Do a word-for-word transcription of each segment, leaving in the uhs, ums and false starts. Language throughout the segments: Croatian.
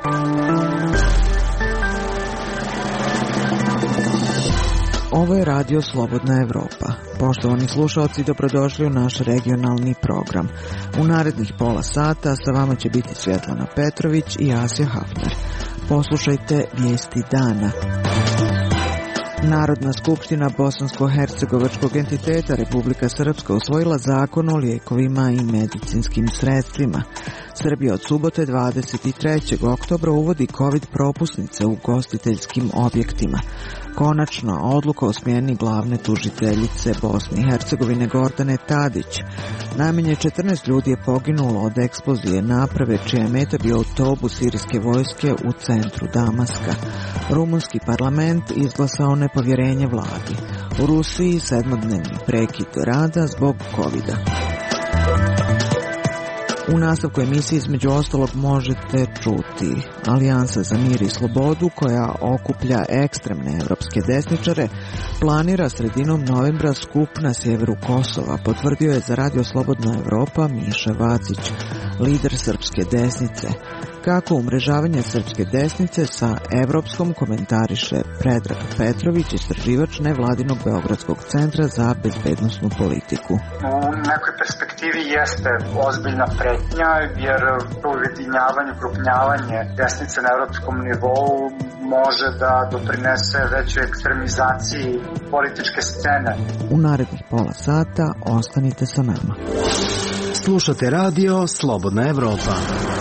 Ovo je Radio Slobodna Evropa. Poštovani slušalci, dobrodošli u naš regionalni program. U narednih pola sata sa vama će biti Svjetlana Petrović i Asja Hafner. Poslušajte vijesti dana. Narodna skupština bosansko-hercegovačkog entiteta Republika Srpska usvojila zakon o lijekovima i medicinskim sredstvima. Srbija od subote dvadeset trećeg oktobra uvodi COVID propusnice u ugostiteljskim objektima. Konačno, odluka o smjeni glavne tužiteljice Bosne i Hercegovine Gordane Tadić. Najmanje četrnaest ljudi je poginulo od eksplozije naprave čija je meta bio autobus sirijske vojske u centru Damaska. Rumunski parlament izglasao nepovjerenje vladi. U Rusiji sedmodnevni prekid rada zbog kovida. U nastavku emisije između ostalog možete čuti: Alijansa za mir i slobodu, koja okuplja ekstremne evropske desničare, planira sredinom novembra skup na sjeveru Kosova, potvrdio je za Radio Slobodna Evropa Miša Vacić, lider srpske desnice. Kako umrežavanje srpske desnice sa evropskom komentariše Predrag Petrović, istraživač nevladinog Beogradskog centra za bezbednosnu politiku. U nekoj perspektivi jeste ozbiljna pretnja, jer to ujedinjavanje, ukrupnjavanje desnice na evropskom nivou može da doprinese većoj ekstremizaciji političke scene. U narednih pola sata ostanite sa nama. Slušate Radio Slobodna Evropa.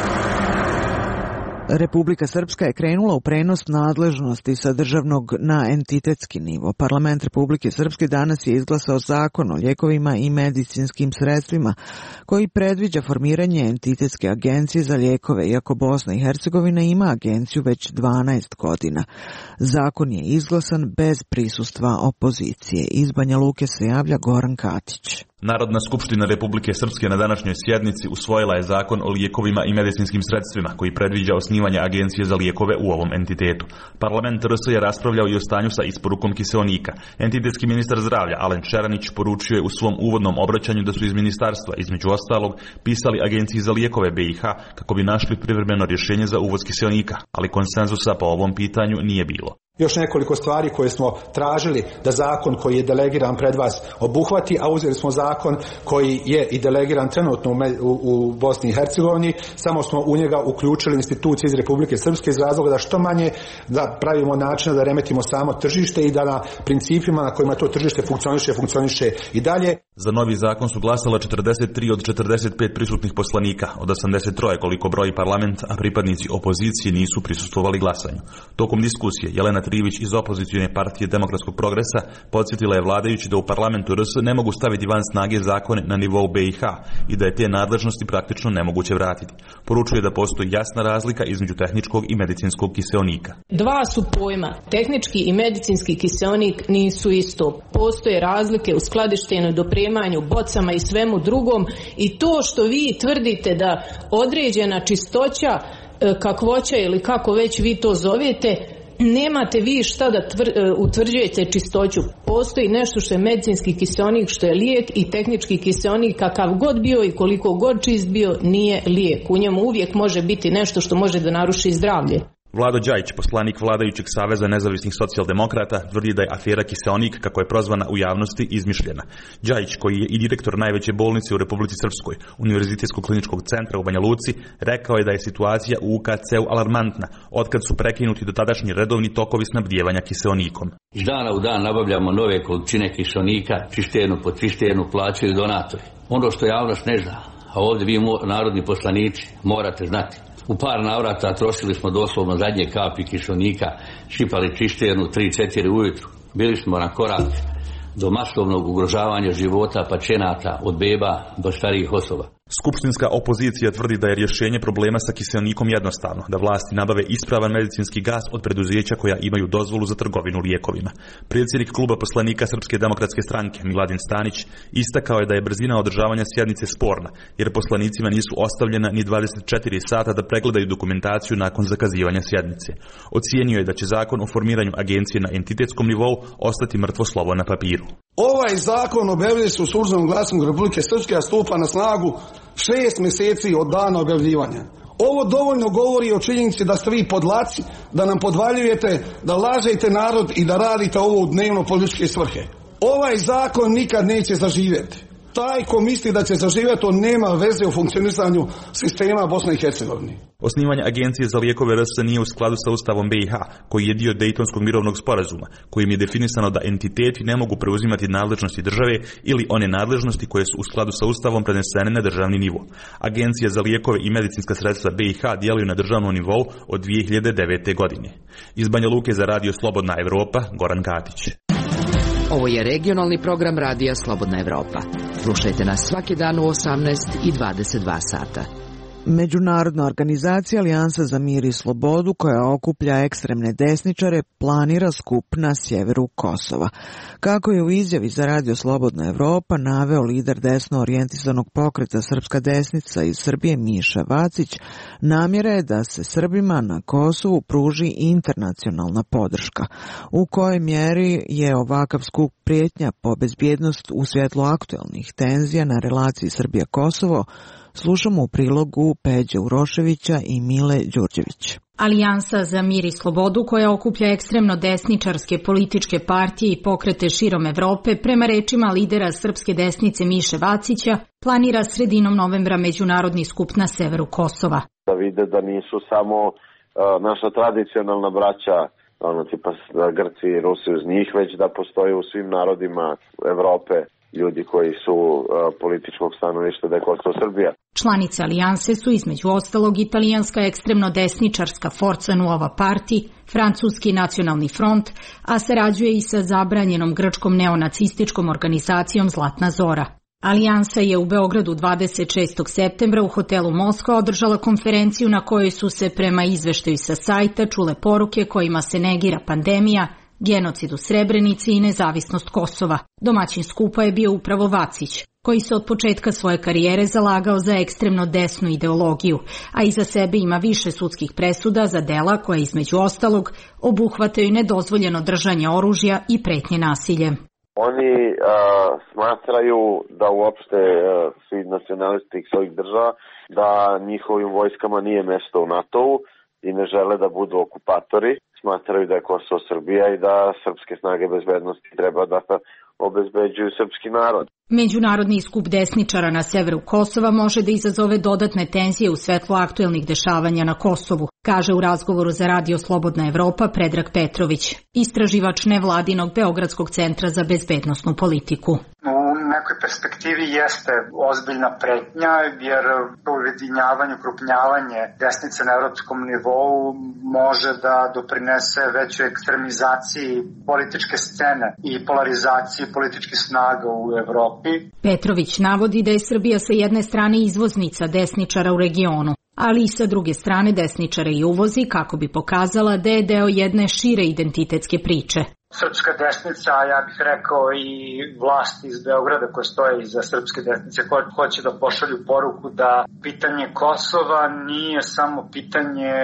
Republika Srpska je krenula u prenos nadležnosti sa državnog na entitetski nivo. Parlament Republike Srpske danas je izglasao zakon o lijekovima i medicinskim sredstvima koji predviđa formiranje entitetske agencije za lijekove, iako Bosna i Hercegovina ima agenciju već dvanaest godina. Zakon je izglasan bez prisustva opozicije. Iz Banja Luke se javlja Goran Katić. Narodna skupština Republike Srpske na današnjoj sjednici usvojila je zakon o lijekovima i medicinskim sredstvima koji predviđa osnivanje agencije za lijekove u ovom entitetu. Parlament R S je raspravljao i o stanju sa isporukom kiseonika. Entitetski ministar zdravlja Alen Čeranić poručio je u svom uvodnom obraćanju da su iz ministarstva, između ostalog, pisali agenciji za lijekove B i H kako bi našli privremeno rješenje za uvoz kiseonika, ali konsenzusa po ovom pitanju nije bilo. Još nekoliko stvari koje smo tražili da zakon koji je delegiran pred vas obuhvati, a uzeli smo zakon koji je i delegiran trenutno u, u, u Bosni i Hercegovini, samo smo u njega uključili institucije iz Republike Srpske iz razloga da što manje da pravimo način da remetimo samo tržište i da na principima na kojima to tržište funkcioniše, funkcioniše i dalje. Za novi zakon su glasala četrdeset tri od četrdeset pet prisutnih poslanika, od osamdeset tri koliko broji parlament, a pripadnici opozicije nisu prisustvovali glasanju. Tokom diskusije Jelena Trivić iz opozicijne partije Demokratskog progresa podsjetila je vladajući da u parlamentu R S ne mogu staviti van snage zakone na nivou B i H i da je te nadležnosti praktično nemoguće vratiti. Poručuje da postoji jasna razlika između tehničkog i medicinskog kiseonika. Dva su pojma. Tehnički i medicinski kiseonik nisu isto. Postoje razlike u skladištenju, dopremanju, bocama i svemu drugom, i to što vi tvrdite da određena čistoća, kakvoća ili kako već vi to zovete, nemate vi šta da tvr, utvrđujete čistoću. Postoji nešto što je medicinski kiseonik, što je lijek, i tehnički kiseonik, kakav god bio i koliko god čist bio, nije lijek. U njemu uvijek može biti nešto što može da naruši zdravlje. Vlado Đajić, poslanik vladajućeg Saveza nezavisnih socijaldemokrata, tvrdi da je afera kiseonik, kako je prozvana u javnosti, izmišljena. Đajić, koji je i direktor najveće bolnice u Republici Srpskoj, Univerzitetskog kliničkog centra u Banja Luci, rekao je da je situacija u U K C-u alarmantna, otkad su prekinuti dotadašnji redovni tokovi snabdijevanja kiseonikom. Iz dana u dan nabavljamo nove količine kiseonika, cisternu po cisternu plaćaju donatori. Ono što javnost ne zna, a ovdje vi narodni poslanici morate znati. U par navrata trošili smo doslovno zadnje kapi kiseonika, šipali cisternu tri četiri ujutru. Bili smo na korak do masovnog ugrožavanja života pacijenata od beba do starijih osoba. Skupštinska opozicija tvrdi da je rješenje problema sa kiseonikom jednostavno, da vlasti nabave ispravan medicinski gas od preduzeća koja imaju dozvolu za trgovinu lijekovima. Predsjednik kluba poslanika Srpske demokratske stranke Miladin Stanić istakao je da je brzina održavanja sjednice sporna, jer poslanicima nisu ostavljena ni dvadeset četiri sata da pregledaju dokumentaciju nakon zakazivanja sjednice. Ocijenio je da će zakon o formiranju agencije na entitetskom nivou ostati mrtvo slovo na papiru. Ovaj zakon objavljuje se u Službenom glasniku Republike Srpske, a stupa na snagu šest mjeseci od dana objavljivanja. Ovo dovoljno govori o činjenici da ste vi podlaci, da nam podvaljujete, da lažete narod i da radite ovo u dnevno političke svrhe. Ovaj zakon nikad neće zaživjeti. Taj ko misli da će zaživjeti, on nema veze u funkcionisanju sistema Bosne i Hercegovine. Osnivanje Agencije za lijekove R S nije u skladu sa Ustavom B i H, koji je dio Dejtonskog mirovnog sporazuma, kojim je definisano da entiteti ne mogu preuzimati nadležnosti države ili one nadležnosti koje su u skladu sa Ustavom prenesene na državni nivo. Agencija za lijekove i medicinska sredstva B i H djeluju na državnom nivou od dvije hiljade devete. godine. Iz Banja Luke za radio Slobodna Evropa, Goran Katić. Ovo je regionalni program radija Slobodna Evropa. Slušajte nas svaki dan u osamnaest i dvadeset dva sata. Međunarodna organizacija Alijansa za mir i slobodu, koja okuplja ekstremne desničare, planira skup na sjeveru Kosova. Kako je u izjavi za radio Slobodna Evropa naveo lider desno orijentisanog pokreta Srpska desnica iz Srbije Miša Vacić, namjera je da se Srbima na Kosovu pruži internacionalna podrška. U kojoj mjeri je ovakav skup prijetnja po bezbjednost u svjetlu aktualnih tenzija na relaciji Srbija-Kosovo, slušamo u prilogu Peđe Uroševića i Mile Đurđević. Alijansa za mir i slobodu, koja okuplja ekstremno desničarske političke partije i pokrete širom Evrope, prema rečima lidera Srpske desnice Miše Vacića, planira sredinom novembra međunarodni skup na severu Kosova. Da vide da nisu samo uh, naša tradicionalna braća, ono tipa Grci i Rusi uz njih, već da postoje u svim narodima Evrope ljudi koji su uh, političkog stanovišta da je Kosovo Srbija. Članice alijanse su između ostalog italijanska ekstremno desničarska Forza Nuova Parti, francuski nacionalni front, a sarađuje i sa zabranjenom grčkom neonacističkom organizacijom Zlatna Zora. Alijansa je u Beogradu dvadeset šestog septembra u hotelu Moskva održala konferenciju na kojoj su se prema izveštaju sa sajta čule poruke kojima se negira pandemija, genocid u Srebrenici i nezavisnost Kosova. Domaćin skupa je bio upravo Vacić, koji se od početka svoje karijere zalagao za ekstremno desnu ideologiju, a iza sebe ima više sudskih presuda za dela koja između ostalog obuhvataju nedozvoljeno držanje oružja i pretnje nasiljem. Oni uh, smatraju da uopšte uh, svi nacionalisti svojih država, da njihovim vojskama nije mesto u NATO-u i ne žele da budu okupatori. Smatraju da je Kosovo Srbija i da srpske snage bezbednosti treba da obezbeđuju srpski narod. Međunarodni skup desničara na severu Kosova može da izazove dodatne tenzije u svetlu aktuelnih dešavanja na Kosovu, kaže u razgovoru za radio Slobodna Evropa Predrag Petrović, istraživač nevladinog Beogradskog centra za bezbednosnu politiku. U nekoj perspektivi jeste ozbiljna pretnja, jer ujedinjavanje, ukrupnjavanje desnice na evropskom nivou može da doprinese većoj ekstremizaciji političke scene i polarizaciji političkih snaga u Evropi. Petrović navodi da je Srbija sa jedne strane izvoznica desničara u regionu, ali i sa druge strane desničara i uvozi kako bi pokazala da je deo jedne šire identitetske priče. Srpska desnica, ja bih rekao i vlasti iz Beograda koje stoje iza srpske desnice, koje hoće da pošalju poruku da pitanje Kosova nije samo pitanje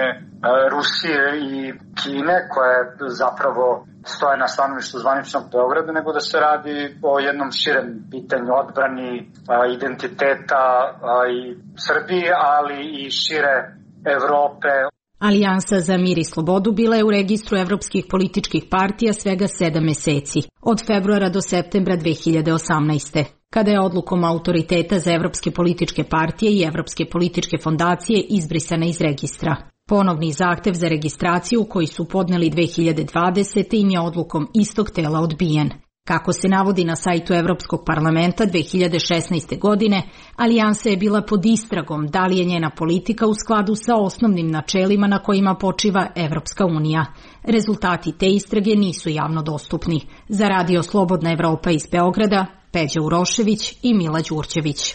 Rusije i Kine, koje zapravo stoje na stanovištu zvaničnog Beograda, nego da se radi o jednom širem pitanju odbrani identiteta i Srbije, ali i šire Evrope. Alijansa za mir i slobodu bila je u registru evropskih političkih partija svega sedam meseci, od februara do septembra dve hiljade osamnaeste. Kada je odlukom autoriteta za evropske političke partije i evropske političke fondacije izbrisana iz registra. Ponovni zahtev za registraciju koji su podneli dve hiljade dvadesete. im je odlukom istog tela odbijen. Kako se navodi na sajtu Evropskog parlamenta dve hiljade šesnaeste. godine, alijansa je bila pod istragom da li je njena politika u skladu sa osnovnim načelima na kojima počiva Evropska unija. Rezultati te istrage nisu javno dostupni. Za radio Slobodna Evropa iz Beograda, Peđa Urošević i Mila Đurđević.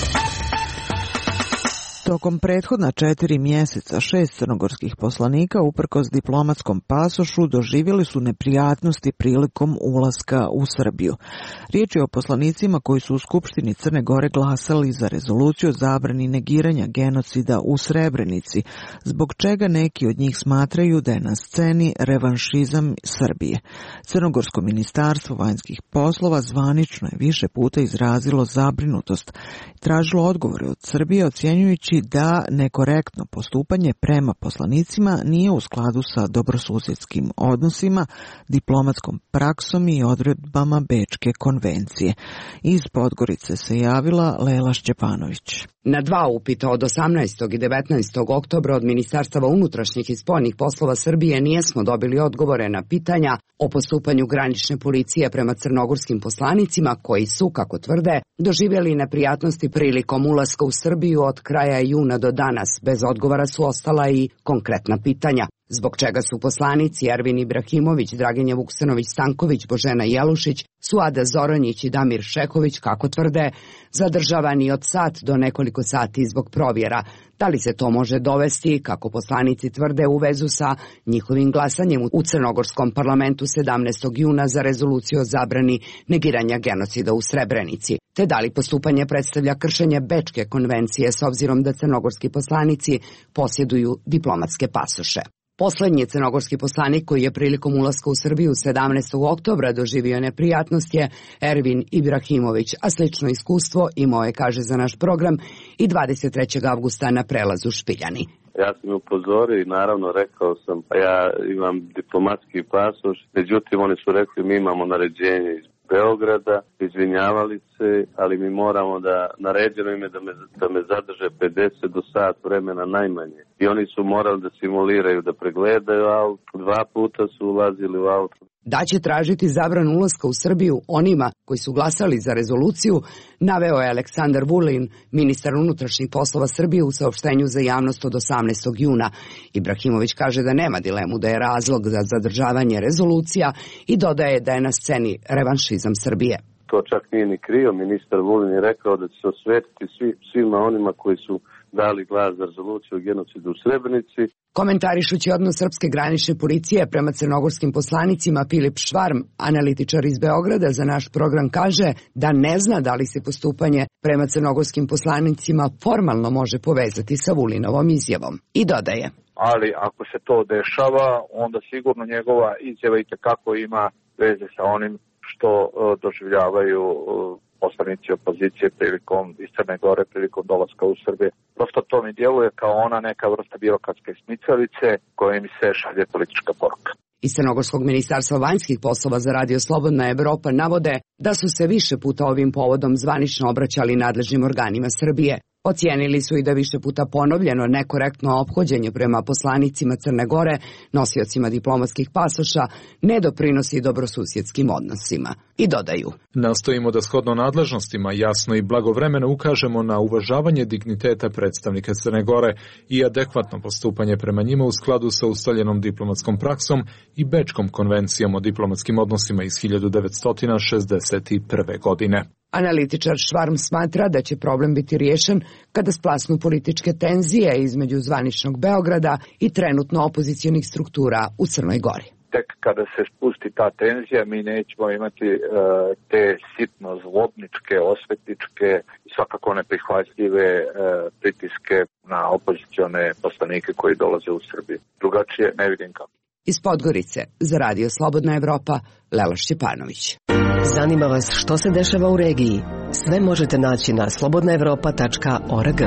Tokom prethodna četiri mjeseca šest crnogorskih poslanika uprkos diplomatskom pasošu doživjeli su neprijatnosti prilikom ulaska u Srbiju. Riječ je o poslanicima koji su u Skupštini Crne Gore glasali za rezoluciju o zabrani negiranja genocida u Srebrenici, zbog čega neki od njih smatraju da je na sceni revanšizam Srbije. Crnogorsko ministarstvo vanjskih poslova zvanično je više puta izrazilo zabrinutost i tražilo odgovore od Srbije, ocjenjujući navodi da nekorektno postupanje prema poslanicima nije u skladu sa dobrosusjedskim odnosima, diplomatskom praksom i odredbama Bečke konvencije. Iz Podgorice se javila Lela Šćepanović. Na dva upita od osamnaestog i devetnaestog oktobra od Ministarstava unutrašnjih i spoljnih poslova Srbije nijesmo dobili odgovore na pitanja o postupanju granične policije prema crnogorskim poslanicima koji su, kako tvrde, doživjeli neprijatnosti prilikom ulaska u Srbiju od kraja juna do danas. Bez odgovora su ostala i konkretna pitanja. Zbog čega su poslanici Ervin Ibrahimović, Draginja Vuksanović-Stanković, Božena Jelušić, Suada Zoranjić i Damir Šeković, kako tvrde, zadržavani od sat do nekoliko sati zbog provjera. Da li se to može dovesti, kako poslanici tvrde, u vezu sa njihovim glasanjem u crnogorskom parlamentu sedamnaestog juna za rezoluciju o zabrani negiranja genocida u Srebrenici? Te da li postupanje predstavlja kršenje Bečke konvencije s obzirom da crnogorski poslanici posjeduju diplomatske pasoše? Poslednji crnogorski poslanik koji je prilikom ulaska u Srbiju sedamnaestog oktobra doživio neprijatnost je Ervin Ibrahimović, a slično iskustvo imao je, kaže za naš program, i dvadeset trećeg avgusta na prelazu Špiljani. Ja sam upozorio i naravno rekao sam, ja imam diplomatski pasoš, međutim oni su rekli mi imamo naređenje iz Beograda, izvinjavali se, ali mi moramo da, naređeno im je da me, da me zadrže pedeset do sat vremena najmanje. I oni su morali da simuliraju, da pregledaju auto, dva puta su ulazili u auto. Da će tražiti zabranu ulaska u Srbiju onima koji su glasali za rezoluciju, naveo je Aleksandar Vulin, ministar unutrašnjih poslova Srbije u saopštenju za javnost od osamnaestog juna. Ibrahimović kaže da nema dilemu da je razlog za zadržavanje rezolucija i dodaje da je na sceni revanšizam Srbije. To čak nije ni krio, ministar Vulin je rekao da će se osvetiti svi, svima onima koji su dali glas za rezoluciju o genocidu u Srebrenici. Komentarišući odnos srpske granične policije prema crnogorskim poslanicima, Filip Švarm, analitičar iz Beograda, za naš program kaže da ne zna da li se postupanje prema crnogorskim poslanicima formalno može povezati sa Vulinovom izjavom. I dodaje: ali ako se to dešava, onda sigurno njegova izjava itekako ima veze sa onim što uh, doživljavaju uh, poslanici opozicije prilikom iz Crne Gore, prilikom dolaska u Srbiju. Prosto to mi djeluje kao ona neka vrsta birokratske smicalice koja mi se šalje politička poruka. Iz Crnogorskog ministarstva vanjskih poslova za Radio Slobodna Evropa navode da su se više puta ovim povodom zvanično obraćali nadležnim organima Srbije. Ocijenili su i da više puta ponovljeno nekorektno ophođenje prema poslanicima Crne Gore, nosiocima diplomatskih pasoša, ne doprinosi dobrosusjedskim odnosima. I dodaju: nastojimo da shodno nadležnostima jasno i blagovremeno ukažemo na uvažavanje digniteta predstavnika Crne Gore i adekvatno postupanje prema njima u skladu sa ustaljenom diplomatskom praksom i Bečkom konvencijom o diplomatskim odnosima iz hiljadu devetsto šezdeset prve. godine. Analitičar Švarm smatra da će problem biti riješen kada splasnu političke tenzije između zvaničnog Beograda i trenutno opozicionih struktura u Crnoj Gori. Tek kada se spusti ta tenzija, mi nećemo imati uh, te sitno zlobničke, osvetničke i svakako neprihvatljive uh, pritiske na opozicione poslanike koji dolaze u Srbiju. Drugačije ne vidim kako. Iz Podgorice za Radio Slobodna Evropa, Lela Šćepanović. Zanima vas što se dešava u regiji? Sve možete naći na slobodna evropa tačka org.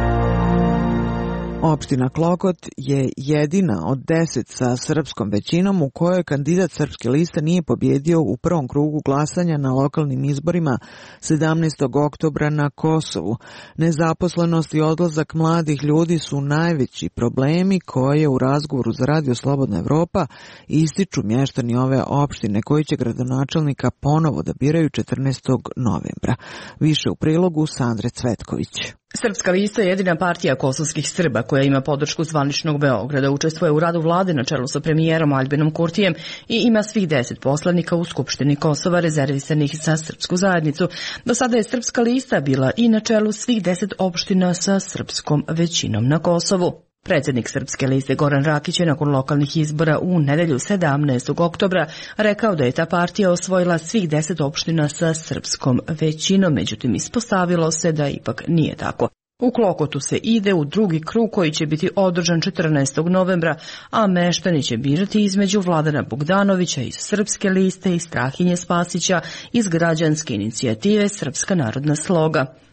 Opština Klokot je jedina od deset sa srpskom većinom u kojoj kandidat Srpske liste nije pobjedio u prvom krugu glasanja na lokalnim izborima sedamnaestog oktobra na Kosovu. Nezaposlenost i odlazak mladih ljudi su najveći problemi koje u razgovoru za Radio Slobodna Evropa ističu mještani ove opštine koji će gradonačelnika ponovo da biraju četrnaestog novembra. Više u prilogu Sandre Cvetković. Srpska lista je jedina partija kosovskih Srba koja ima podršku zvaničnog Beograda, učestvuje u radu vlade na čelu sa premijerom Aljbinom Kurtijem i ima svih deset poslanika u Skupštini Kosova rezervisanih za srpsku zajednicu. Do sada je Srpska lista bila i na čelu svih deset opština sa srpskom većinom na Kosovu. Predsjednik Srpske liste Goran Rakić je nakon lokalnih izbora u nedelju sedamnaestog oktobra rekao da je ta partija osvojila svih deset opština sa srpskom većinom, međutim ispostavilo se da ipak nije tako. U Klokotu se ide u drugi krug koji će biti održan četrnaestog novembra, a meštani će birati između Vladana Bogdanovića iz Srpske liste i Strahinje Spasića iz građanske inicijative Srpska narodna sloga.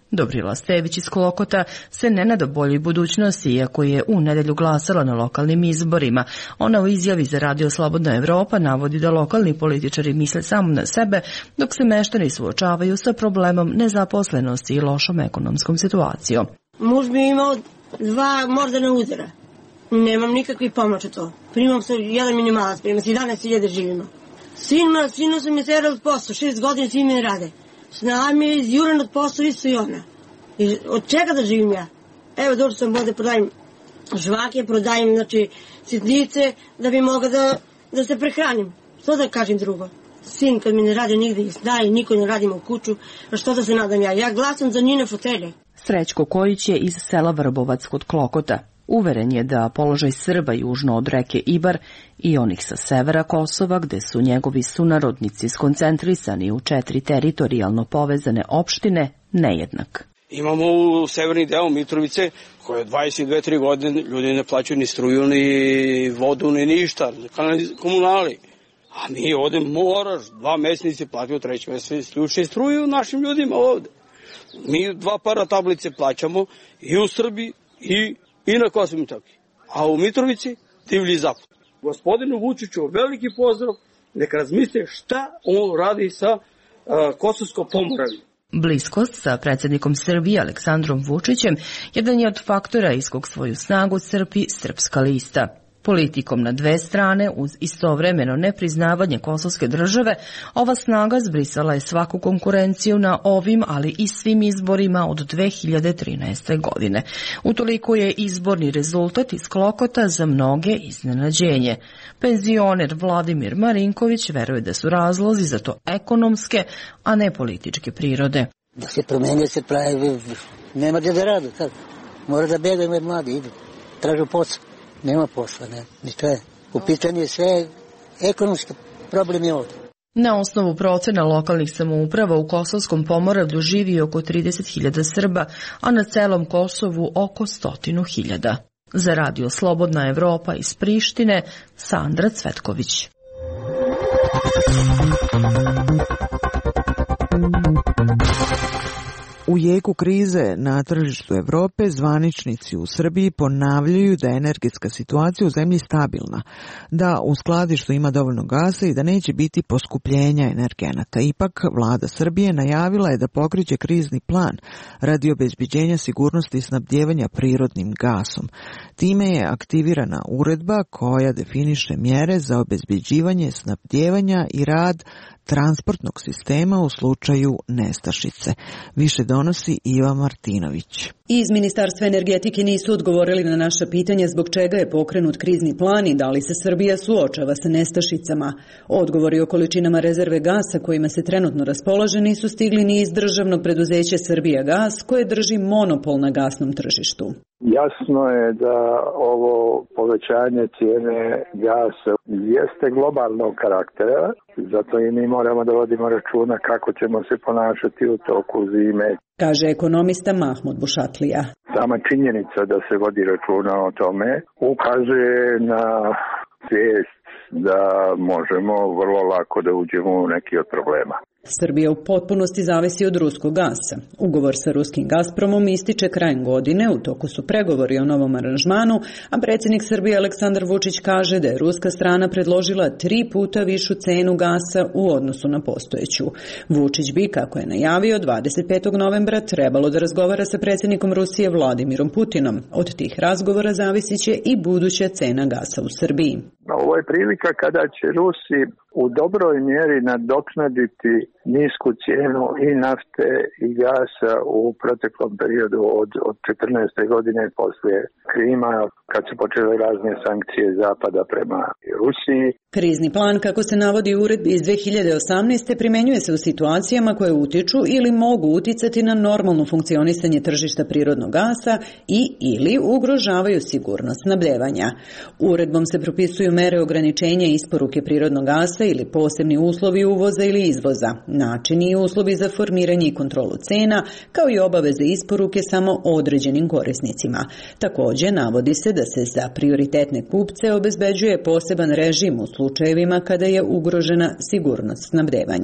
Dobrila Stević iz Klokota se ne nada boljoj budućnosti, iako je u nedelju glasala na lokalnim izborima. Ona u izjavi za Radio Slobodna Evropa navodi da lokalni političari misle samo na sebe, dok se meštani suočavaju sa problemom nezaposlenosti i lošom ekonomskom situacijom. Muž bi imao dva mordana udara. Nemam nikakvi pomoć od to. Primam se jedan minimalac, primam se jedanaest hiljada živimo. Sina, sinu sam je terao od posla, šest godina svi mi rade. Snala mi je izjuran od posla, isto i ona. I od čega da živim ja? Evo, došli sam da prodajem žvake, prodajem, znači, sitnice, da bi mogla da, da se prehranim. Što da kažem drugo? Sin kad mi ne radi nigde i daje, niko ne radimo u kuću, a što da se nadam ja? Ja glasam za njine fotelje. Srećko Kojić je iz sela Vrbovac kod Klokota. Uveren je da položaj Srba južno od reke Ibar i onih sa severa Kosova, gde su njegovi sunarodnici skoncentrisani u četiri teritorijalno povezane opštine, nejednak. Imamo u severni deo Mitrovice, koje dvadeset dve tri godine ljudi ne plaćaju ni struju, ni vodu, ni ništa, komunali. A mi ovde moraš, dva meseci platimo, treći mesec isključuje struju našim ljudima ovde. Mi dva para tablice plaćamo i u Srbiji i i na Kosovu i Metohiji. A u Mitrovici divlji zapad. Gospodinu Vučiću veliki pozdrav, neka razmisle šta on radi sa uh, Kosovsko-Pomoravljem. Bliskost sa predsjednikom Srbije Aleksandrom Vučićem jedan je od faktora iz kog svoju snagu crpi Srpska lista. Politikom na dve strane, uz istovremeno nepriznavanje kosovske države, ova snaga zbrisala je svaku konkurenciju na ovim, ali i svim izborima od dve hiljade trinaeste. godine. Utoliko je izborni rezultat iz Klokota za mnoge iznenađenje. Penzioner Vladimir Marinković veruje da su razlozi za to ekonomske, a ne političke prirode. Da se promenio, se pravi, nema gdje da radu, kako? Mora da begaju med mladi, idu, tražu posao. Nema posla, ne, ništa je. U pitanju je sve ekonomski problem je ovdje. Na osnovu procena lokalnih samouprava u Kosovskom Pomoravlju živi oko trideset hiljada Srba, a na celom Kosovu oko stotinu hiljada. Za Radio Slobodna Evropa iz Prištine, Sandra Cvetković. U jeku krize na tržištu Evrope zvaničnici u Srbiji ponavljaju da je energetska situacija u zemlji stabilna, da u skladištu ima dovoljno gasa i da neće biti poskupljenja energenata. Ipak, vlada Srbije najavila je da pokreće krizni plan radi obezbeđenja sigurnosti snabdjevanja prirodnim gasom. Time je aktivirana uredba koja definiše mjere za obezbeđivanje snabdjevanja i rad transportnog sistema u slučaju nestašice. Više donosi Iva Martinović. Iz Ministarstva energetike nisu odgovorili na naša pitanja zbog čega je pokrenut krizni plan i da li se Srbija suočava sa nestašicama. Odgovori o količinama rezerve gasa kojima se trenutno raspolaže nisu stigli ni iz državnog preduzeća Srbijagas, koje drži monopol na gasnom tržištu. Jasno je da ovo povećanje cijene gasa jeste globalnog karaktera, zato i mi moramo da vodimo računa kako ćemo se ponašati u toku zime. Kaže ekonomista Mahmud Bušatlija. Sama činjenica da se vodi računa o tome ukazuje na svijest da možemo vrlo lako da uđemo u neki od problema. Srbija u potpunosti zavisi od ruskog gasa. Ugovor sa ruskim Gazpromom ističe krajem godine, u toku su pregovori o novom aranžmanu, a predsjednik Srbije Aleksandar Vučić kaže da je ruska strana predložila tri puta višu cenu gasa u odnosu na postojeću. Vučić bi, kako je najavio, dvadeset petog novembra trebalo da razgovara sa predsjednikom Rusije Vladimirom Putinom. Od tih razgovora zavisit će i buduća cena gasa u Srbiji. Ovo je prilika kada će Rusi u dobroj mjeri nadoknaditi nisku cijenu i nafte i gasa u proteklom periodu od, od četrnaeste godine poslije Krima, kad su počele razne sankcije Zapada prema Rusiji. Krizni plan, kako se navodi u uredbi iz dve hiljade osamnaeste. primjenjuje se u situacijama koje utiču ili mogu uticati na normalno funkcionisanje tržišta prirodnog gasa i ili ugrožavaju sigurnost snabdevanja. Uredbom se propisuju mere ograničenja isporuke prirodnog gasa ili posebni uslovi uvoza ili izvoza, načini i uslovi za formiranje i kontrolu cena, kao i obaveze isporuke samo određenim korisnicima. Također navodi se da se za prioritetne kupce obezbeđuje poseban režim u slučajevima kada je ugrožena sigurnost snabdevanja.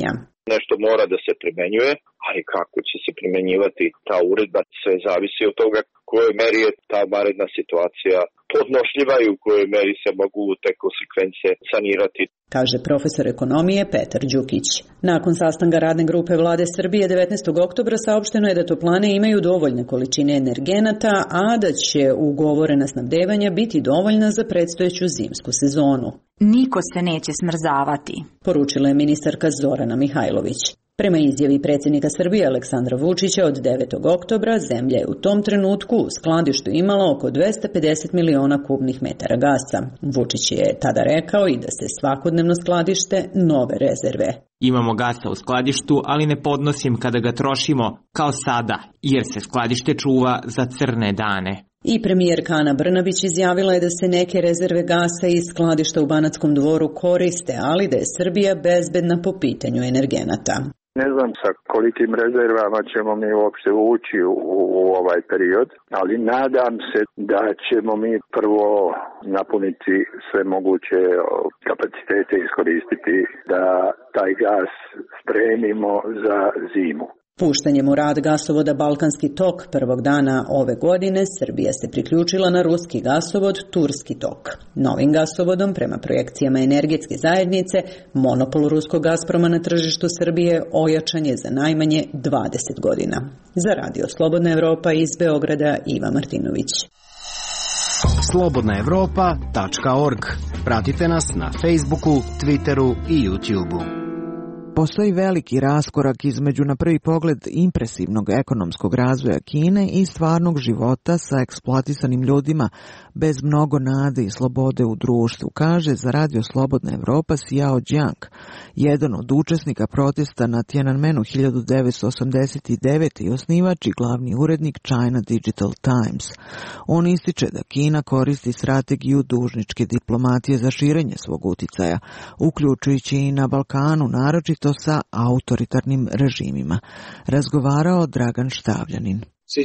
Nešto mora da se primenjuje, ali kako će se primenjivati ta uredba, sve zavisi od toga kojoj meri je ta vanredna situacija podnošljiva i u kojoj meri se mogu te konsekvence sanirati. Kaže profesor ekonomije Petar Đukić. Nakon sastanka radne grupe Vlade Srbije devetnaestog oktobra saopšteno je da toplane imaju dovoljne količine energenata, a da će ugovorena snabdevanja biti dovoljna za predstojeću zimsku sezonu. Niko se neće smrzavati, poručila je ministarka Zorana Mihajlović. Prema izjavi predsjednika Srbije Aleksandra Vučića od devetog oktobra, zemlja je u tom trenutku u skladištu imala oko dvesta pedeset miliona kubnih metara gasa. Vučić je tada rekao i da se svakodnevno skladište nove rezerve. Imamo gasa u skladištu, ali ne podnosim kada ga trošimo kao sada, jer se skladište čuva za crne dane. I premijerka Ana Brnabić izjavila je da se neke rezerve gasa iz skladišta u Banatskom Dvoru koriste, ali da je Srbija bezbedna po pitanju energenata. Ne znam sa kolikim rezervama ćemo mi uopšte ući u, u ovaj period, ali nadam se da ćemo mi prvo napuniti sve moguće kapacitete, iskoristiti da taj gas spremimo za zimu. Puštanjem u rad gasovoda Balkanski tok prvog dana ove godine, Srbija se priključila na ruski gasovod Turski tok. Novim gasovodom, prema projekcijama energetske zajednice, monopol ruskog Gazproma na tržištu Srbije ojačan je za najmanje dvadeset godina. Za Radio Slobodna Evropa iz Beograda, Iva Martinović. slobodna evropa tačka org. Pratite nas na Facebooku, Twitteru i YouTubeu. Postoji veliki raskorak između na prvi pogled impresivnog ekonomskog razvoja Kine i stvarnog života sa eksploatisanim ljudima bez mnogo nade i slobode u društvu, kaže za Radio Slobodna Evropa Xiao Jiang, jedan od učesnika protesta na Tiananmenu hiljadu devetsto osamdeset devete. i osnivač i glavni urednik China Digital Times. On ističe da Kina koristi strategiju dužničke diplomatije za širenje svog uticaja, uključujući i na Balkanu, naročito sa autoritarnim režimima. Razgovarao Dragan Štavljanin.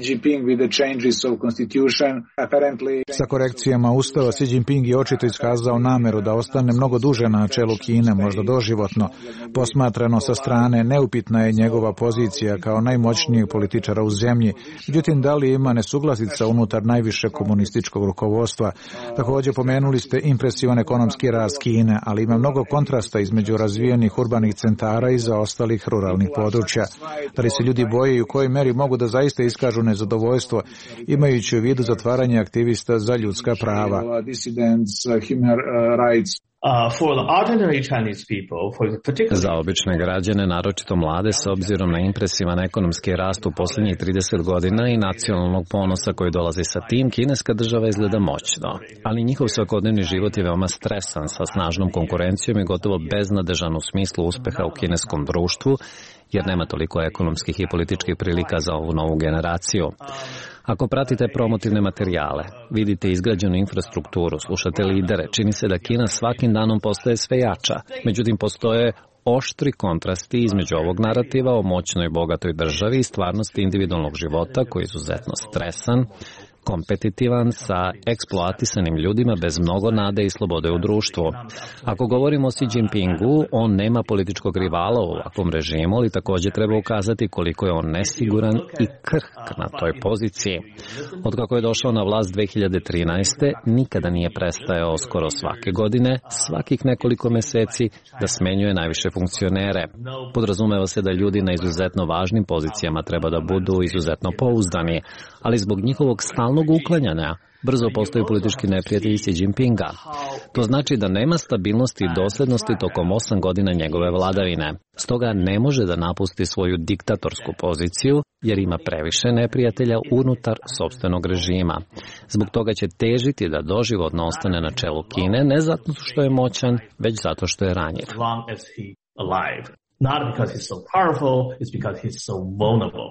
Sa korekcijama Ustava Xi Jinping je očito iskazao nameru da ostane mnogo duže na čelu Kine, možda doživotno. Posmatrano sa strane, neupitna je njegova pozicija kao najmoćnijeg političara u zemlji. Međutim, da li ima nesuglasica unutar najviše komunističkog rukovodstva? Također pomenuli ste impresivan ekonomski rast Kine, ali ima mnogo kontrasta između razvijenih urbanih centara i zaostalih ruralnih područja. Da li se ljudi boje i u kojoj meri mogu da zaista iskažu nezadovoljstvo, imajući u vidu zatvaranje aktivista za ljudska prava. Za obične građane, naročito mlade, s obzirom na impresivan ekonomski rast u posljednjih trideset godina i nacionalnog ponosa koji dolazi sa tim, kineska država izgleda moćno. Ali njihov svakodnevni život je veoma stresan, sa snažnom konkurencijom i gotovo beznadežan u smislu uspeha u kineskom društvu, jer nema toliko ekonomskih i političkih prilika za ovu novu generaciju. Ako pratite promotivne materijale, vidite izgrađenu infrastrukturu, slušate lidere, čini se da Kina svakim danom postaje sve jača. Međutim, postoje oštri kontrasti između ovog narativa o moćnoj i bogatoj državi i stvarnosti individualnog života koji je izuzetno stresan, kompetitivan sa eksploatisanim ljudima bez mnogo nade i slobode u društvu. Ako govorimo o Xi Jinpingu, on nema političkog rivala u ovakvom režimu, ali također treba ukazati koliko je on nesiguran i krhk na toj poziciji. Od kako je došao na vlast dve hiljade trinaeste. nikada nije prestajao skoro svake godine, svakih nekoliko meseci, da smenjuje najviše funkcionere. Podrazumeva se da ljudi na izuzetno važnim pozicijama treba da budu izuzetno pouzdani, ali zbog njihovog stalnog uklanjanja brzo postaju politički neprijatelji Xi Jinpinga. To znači da nema stabilnosti i doslednosti tokom osam godina njegove vladavine. Stoga ne može da napusti svoju diktatorsku poziciju, jer ima previše neprijatelja unutar sopstvenog režima. Zbog toga će težiti da doživotno ostane na čelu Kine, ne zato što je moćan, već zato što je ranjiv. Not because he's so powerful, it's because he's so vulnerable.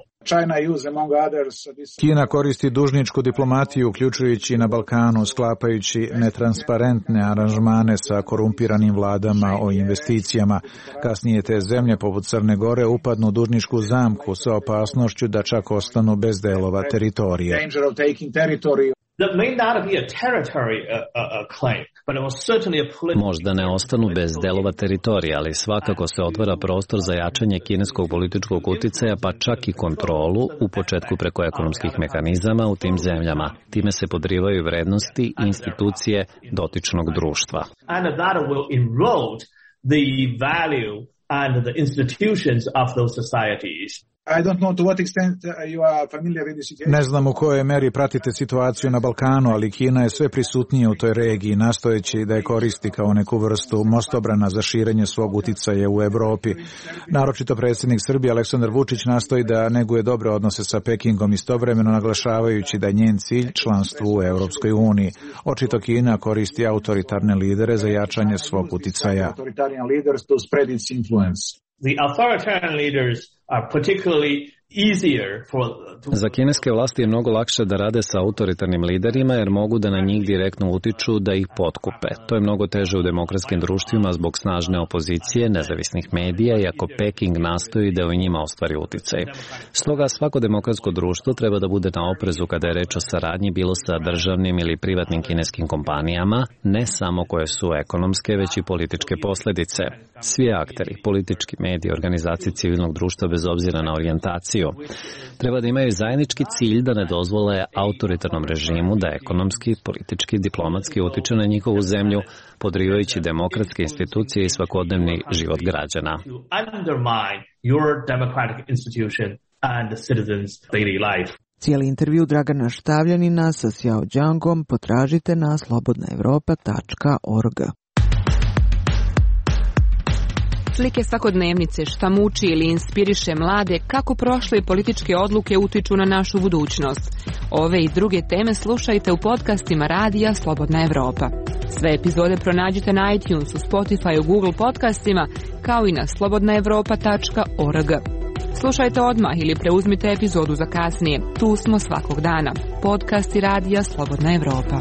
Kina koristi dužničku diplomatiju, uključujući i na Balkanu, sklapajući netransparentne aranžmane sa korumpiranim vladama o investicijama. Kasnije te zemlje, poput Crne Gore, upadnu u dužničku zamku sa opasnošću da čak ostanu bez delova teritorije. Možda ne ostanu bez delova teritorija, ali svakako se otvara prostor za jačanje kineskog političkog uticaja, pa čak i kontrolu, u početku preko ekonomskih mehanizama u tim zemljama. Time se podrivaju vrednosti i institucije dotičnog društva. Ne znam u kojoj meri pratite situaciju na Balkanu, ali Kina je sve prisutnija u toj regiji, nastojeći da je koristi kao neku vrstu mostobrana za širenje svog uticaja u Evropi. Naročito predsjednik Srbije Aleksandar Vučić nastoji da neguje dobre odnose sa Pekingom, istovremeno naglašavajući da je njen cilj članstvo u Europskoj uniji. Očito Kina koristi autoritarne lidere za jačanje svog uticaja. The authoritarian leaders are particularly easier for... Za kineske vlasti je mnogo lakše da rade sa autoritarnim liderima jer mogu da na njih direktno utiču da ih potkupe. To je mnogo teže u demokratskim društvima zbog snažne opozicije, nezavisnih medija, iako Peking nastoji da u njima ostvari uticaj. Stoga svako demokratsko društvo treba da bude na oprezu kada je reč o saradnji bilo sa državnim ili privatnim kineskim kompanijama, ne samo koje su ekonomske, već i političke posledice. Svi akteri, politički mediji, organizacije civilnog društva bez obzira na orijentaciju, treba da imaju zajednički cilj da ne dozvole autoritarnom režimu da ekonomski, politički, diplomatski utiče na njihovu zemlju, podrivajući demokratske institucije i svakodnevni život građana. Cijeli intervju Dragana Štavljanina sa Xiao Jiangom potražite na slobodna evropa tačka org. Slike svakodnevnice, šta muči ili inspiriše mlade, kako prošle političke odluke utiču na našu budućnost. Ove i druge teme slušajte u podcastima Radija Slobodna Evropa. Sve epizode pronađite na iTunesu, Spotify, Google podcastima, kao i na slobodna evropa tačka org. Slušajte odmah ili preuzmite epizodu za kasnije. Tu smo svakog dana. Podcasti Radija Slobodna Evropa.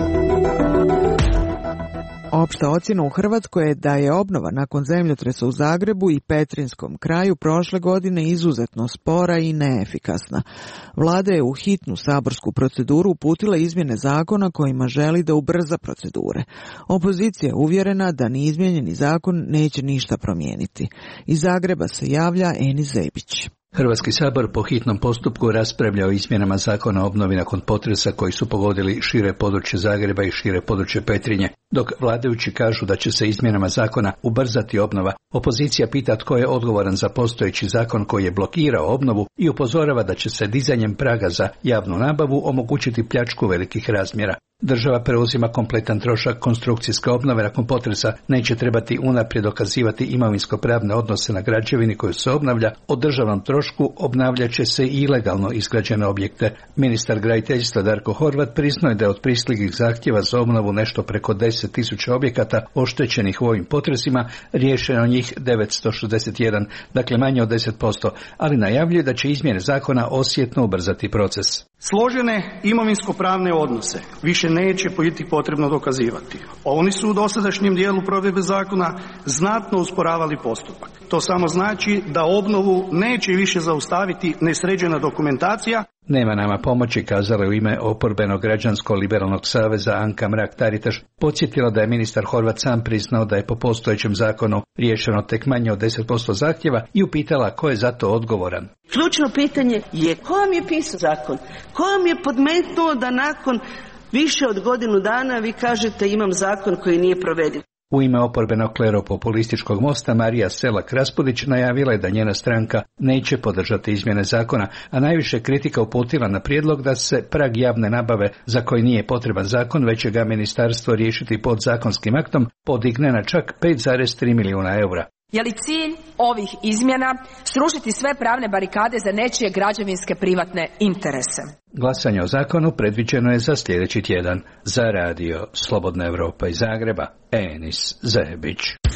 Opšta ocjena u Hrvatskoj je da je obnova nakon zemljotresa u Zagrebu i Petrinjskom kraju prošle godine izuzetno spora i neefikasna. Vlada je u hitnu saborsku proceduru uputila izmjene zakona kojima želi da ubrza procedure. Opozicija je uvjerena da ni izmijenjeni zakon neće ništa promijeniti. Iz Zagreba se javlja Enis Zebić. Hrvatski sabor po hitnom postupku raspravlja o izmjenama zakona o obnovi nakon potresa koji su pogodili šire područje Zagreba i šire područje Petrinje. Dok vladajući kažu da će se izmjenama zakona ubrzati obnova, opozicija pita tko je odgovoran za postojeći zakon koji je blokirao obnovu i upozorava da će se dizanjem praga za javnu nabavu omogućiti pljačku velikih razmjera. Država preuzima kompletan trošak konstrukcijske obnove nakon potresa, neće trebati unaprijed dokazivati imovinsko-pravne odnose na građevini koju se obnavlja, o državnom trošku obnavljat će se i ilegalno izgrađene objekte. Ministar graditeljstva Darko Horvat priznao je da je od pristiglih zahtjeva za obnovu nešto preko deset tisuća objekata oštećenih u ovim potresima, riješeno njih devetsto šezdeset jedan, dakle manje od deset posto, ali najavljuje da će izmjene zakona osjetno ubrzati proces. Složene imovinsko-pravne odnose više neće biti potrebno dokazivati. Oni su u dosadašnjem dijelu provedbe zakona znatno usporavali postupak. To samo znači da obnovu neće više zaustaviti nesređena dokumentacija. Nema nama pomoći, kazala je u ime oporbenog građansko-liberalnog saveza Anka Mrak-Taritaš. Podsjetila da je ministar Horvat sam priznao da je po postojećem zakonu riješeno tek manje od deset posto zahtjeva i upitala ko je za to odgovoran. Ključno pitanje je ko vam je pisao zakon? Ko vam je podmetnuo da nakon više od godinu dana vi kažete imam zakon koji nije provediv? U ime oporbenog kleropopulističkog mosta Marija Selak-Raspudić najavila je da njena stranka neće podržati izmjene zakona, a najviše kritika uputila na prijedlog da se prag javne nabave za koji nije potreban zakon, već će ga ministarstvo riješiti podzakonskim aktom, podigne na čak pet zarez tri milijuna eura. Je li cilj ovih izmjena srušiti sve pravne barikade za nečije građevinske privatne interese? Glasanje o zakonu predviđeno je za sljedeći tjedan. Za radio Slobodna Evropa iz Zagreba, Enis Zebić.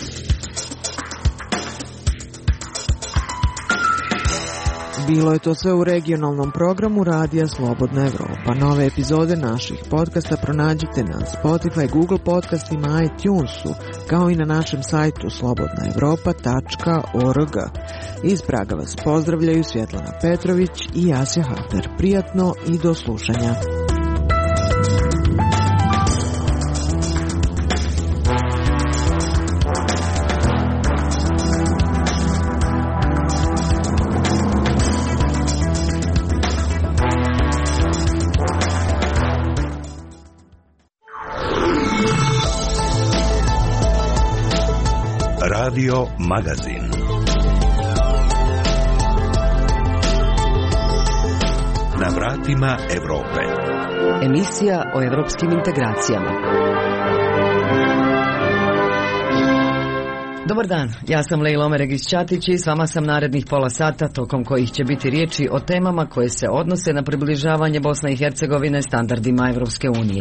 Bilo je to sve u regionalnom programu Radija Slobodna Evropa. Nove epizode naših podcasta pronađite na Spotify, Google podcastima, iTunesu, kao i na našem sajtu slobodna evropa tačka org. Iz Praga vas pozdravljaju Svjetlana Petrović i Jasja Hater. Prijatno i do slušanja. Radio Magazin. Na vratima Evrope. Emisija o evropskim integracijama. Dobar dan, ja sam Lejla Omeregić-Ćatić i s vama sam narednih pola sata, tokom kojih će biti riječi o temama koje se odnose na približavanje Bosne i Hercegovine standardima Evropske unije.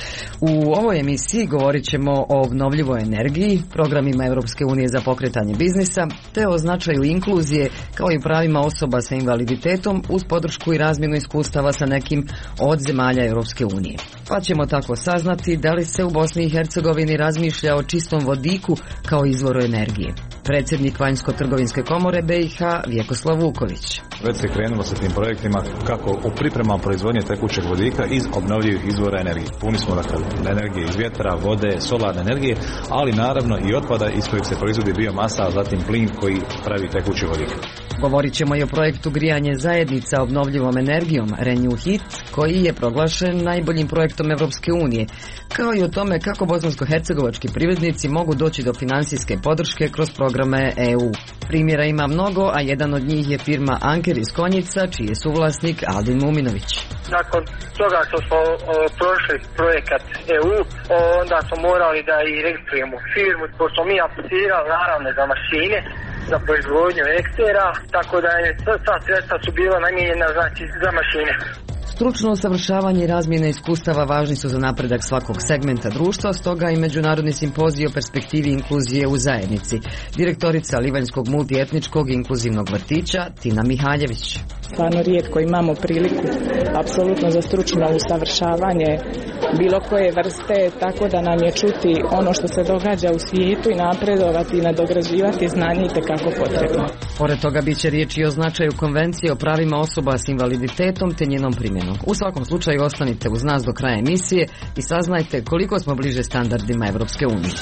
U ovoj emisiji govorit ćemo o obnovljivoj energiji, programima Evropske unije za pokretanje biznisa, te o značaju inkluzije kao i pravima osoba sa invaliditetom uz podršku i razmjenu iskustava sa nekim od zemalja Evropske unije. Pa ćemo tako saznati da li se u Bosni i Hercegovini razmišlja o čistom vodiku kao izvoru energije. Predsjednik Vanjsko-trgovinske komore B i H Vjekoslav Vuković. Već se krenulo sa tim projektima kako u pripremama proizvodnje tekućeg vodika iz obnovljivih izvora energije. Puni smo dakle energije iz vjetra, vode, solarne energije, ali naravno i otpada iz kojeg se proizvodi biomasa, a zatim plin koji pravi tekući vodik. Govorit ćemo i o projektu grijanje zajednica obnovljivom energijom Renew Heat, koji je proglašen najboljim projektom Evropske unije, kao i o tome kako bosansko-hercegovački privrednici mogu doći do finansijske podrške kroz programe E U. Primjera ima mnogo, a jedan od njih je firma Anker iz Konjica, čiji je suvlasnik Aldin Muminović. Nakon toga što smo o, prošli projekat E U, o, onda smo morali da i registrujemo firmu, pošto smo mi aplicirali naravno za mašine, za proizvodnju ekstera, tako da je sva sredstva su bila namijenjena znači za mašine. Stručno usavršavanje i razmjena iskustava važni su za napredak svakog segmenta društva, stoga i međunarodni simpozij o perspektivi inkluzije u zajednici. Direktorica Livanjskog multietničkog inkluzivnog vrtića Tina Mihaljević. Stvarno rijetko imamo priliku apsolutno za stručno usavršavanje bilo koje vrste, tako da nam je čuti ono što se događa u svijetu i napredovati i nadograđivati znanje itekako potrebno. Pored toga bit će riječ i o značaju konvencije o pravima osoba s invaliditetom te njenom primjenom. U svakom slučaju ostanite uz nas do kraja emisije i saznajte koliko smo bliže standardima Evropske unije.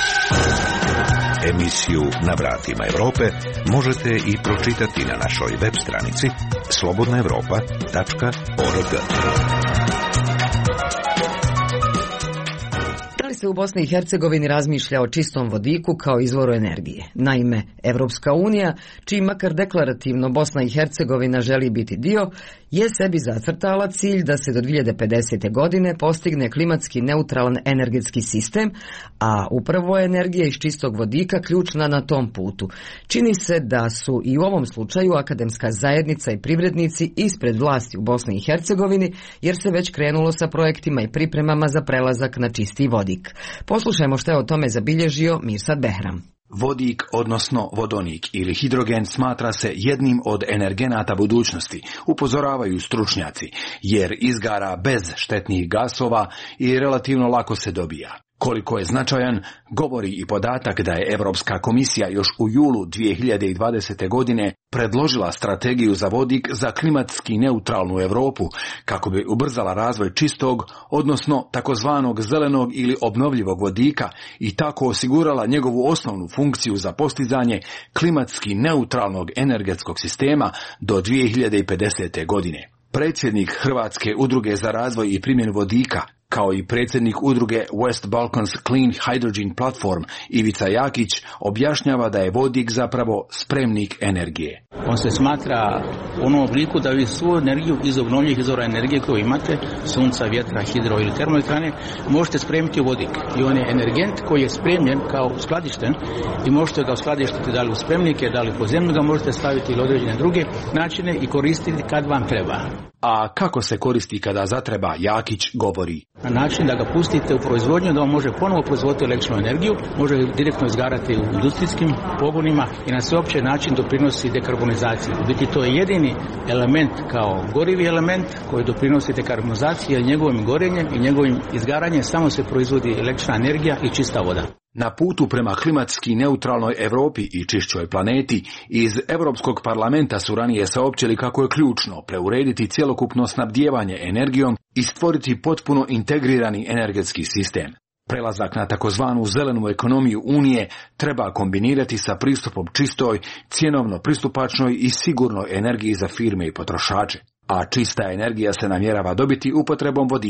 Emisiju Na vratima Evrope možete i pročitati na našoj web stranici slobodna evropa tačka org. Se u Bosni i Hercegovini razmišlja o čistom vodiku kao izvoru energije. Naime, Evropska unija, čiji makar deklarativno Bosna i Hercegovina želi biti dio, je sebi zacrtala cilj da se do dvije hiljade pedesete. godine postigne klimatski neutralan energetski sistem, a upravo je energija iz čistog vodika ključna na tom putu. Čini se da su i u ovom slučaju akademska zajednica i privrednici ispred vlasti u Bosni i Hercegovini, jer se već krenulo sa projektima i pripremama za prelazak na čisti vodik. Poslušajmo što je o tome zabilježio Mirsad Behram. Vodik, odnosno vodonik ili hidrogen, smatra se jednim od energenata budućnosti, upozoravaju stručnjaci, jer izgara bez štetnih gasova i relativno lako se dobija. Koliko je značajan, govori i podatak da je Europska komisija još u julu dvije hiljade dvadesete. godine predložila strategiju za vodik za klimatski neutralnu Europu kako bi ubrzala razvoj čistog, odnosno takozvanog zelenog ili obnovljivog vodika i tako osigurala njegovu osnovnu funkciju za postizanje klimatski neutralnog energetskog sistema do dvije hiljade pedesete. godine. Predsjednik Hrvatske udruge za razvoj i primjenu vodika, kao i predsjednik udruge West Balkans Clean Hydrogen Platform Ivica Jakić, objašnjava da je vodik zapravo spremnik energije. On se smatra u onom obliku da vi svu energiju iz obnovljivih izvora energije koju imate, sunca, vjetra, hidro ili termoelektrane, možete spremiti u vodik. I on je energent koji je spremljen kao skladišten i možete ga uskladištiti da li u spremnike, da li po zemlju ga možete staviti ili određene druge načine i koristiti kad vam treba. A kako se koristi kada zatreba, Jakić govori. Na način da ga pustite u proizvodnju, da on može ponovo proizvoditi električnu energiju, može direktno izgarati u industrijskim pogonima i na sveopće način doprinosi dekarbonizaciji. U biti to je jedini element kao gorivi element koji doprinosi dekarbonizaciji, jer njegovim gorenjem i njegovim izgaranjem samo se proizvodi električna energija i čista voda. Na putu prema klimatski neutralnoj Europi i čišćoj planeti, iz Europskog parlamenta su ranije saopćili kako je ključno preurediti cjelokupno snabdijevanje energijom i stvoriti potpuno integrirani energetski sistem. Prelazak na takozvanu zelenu ekonomiju Unije treba kombinirati sa pristupom čistoj, cjenovno pristupačnoj i sigurnoj energiji za firme i potrošače. A čista energija se namjerava dobiti upotrebom vodika.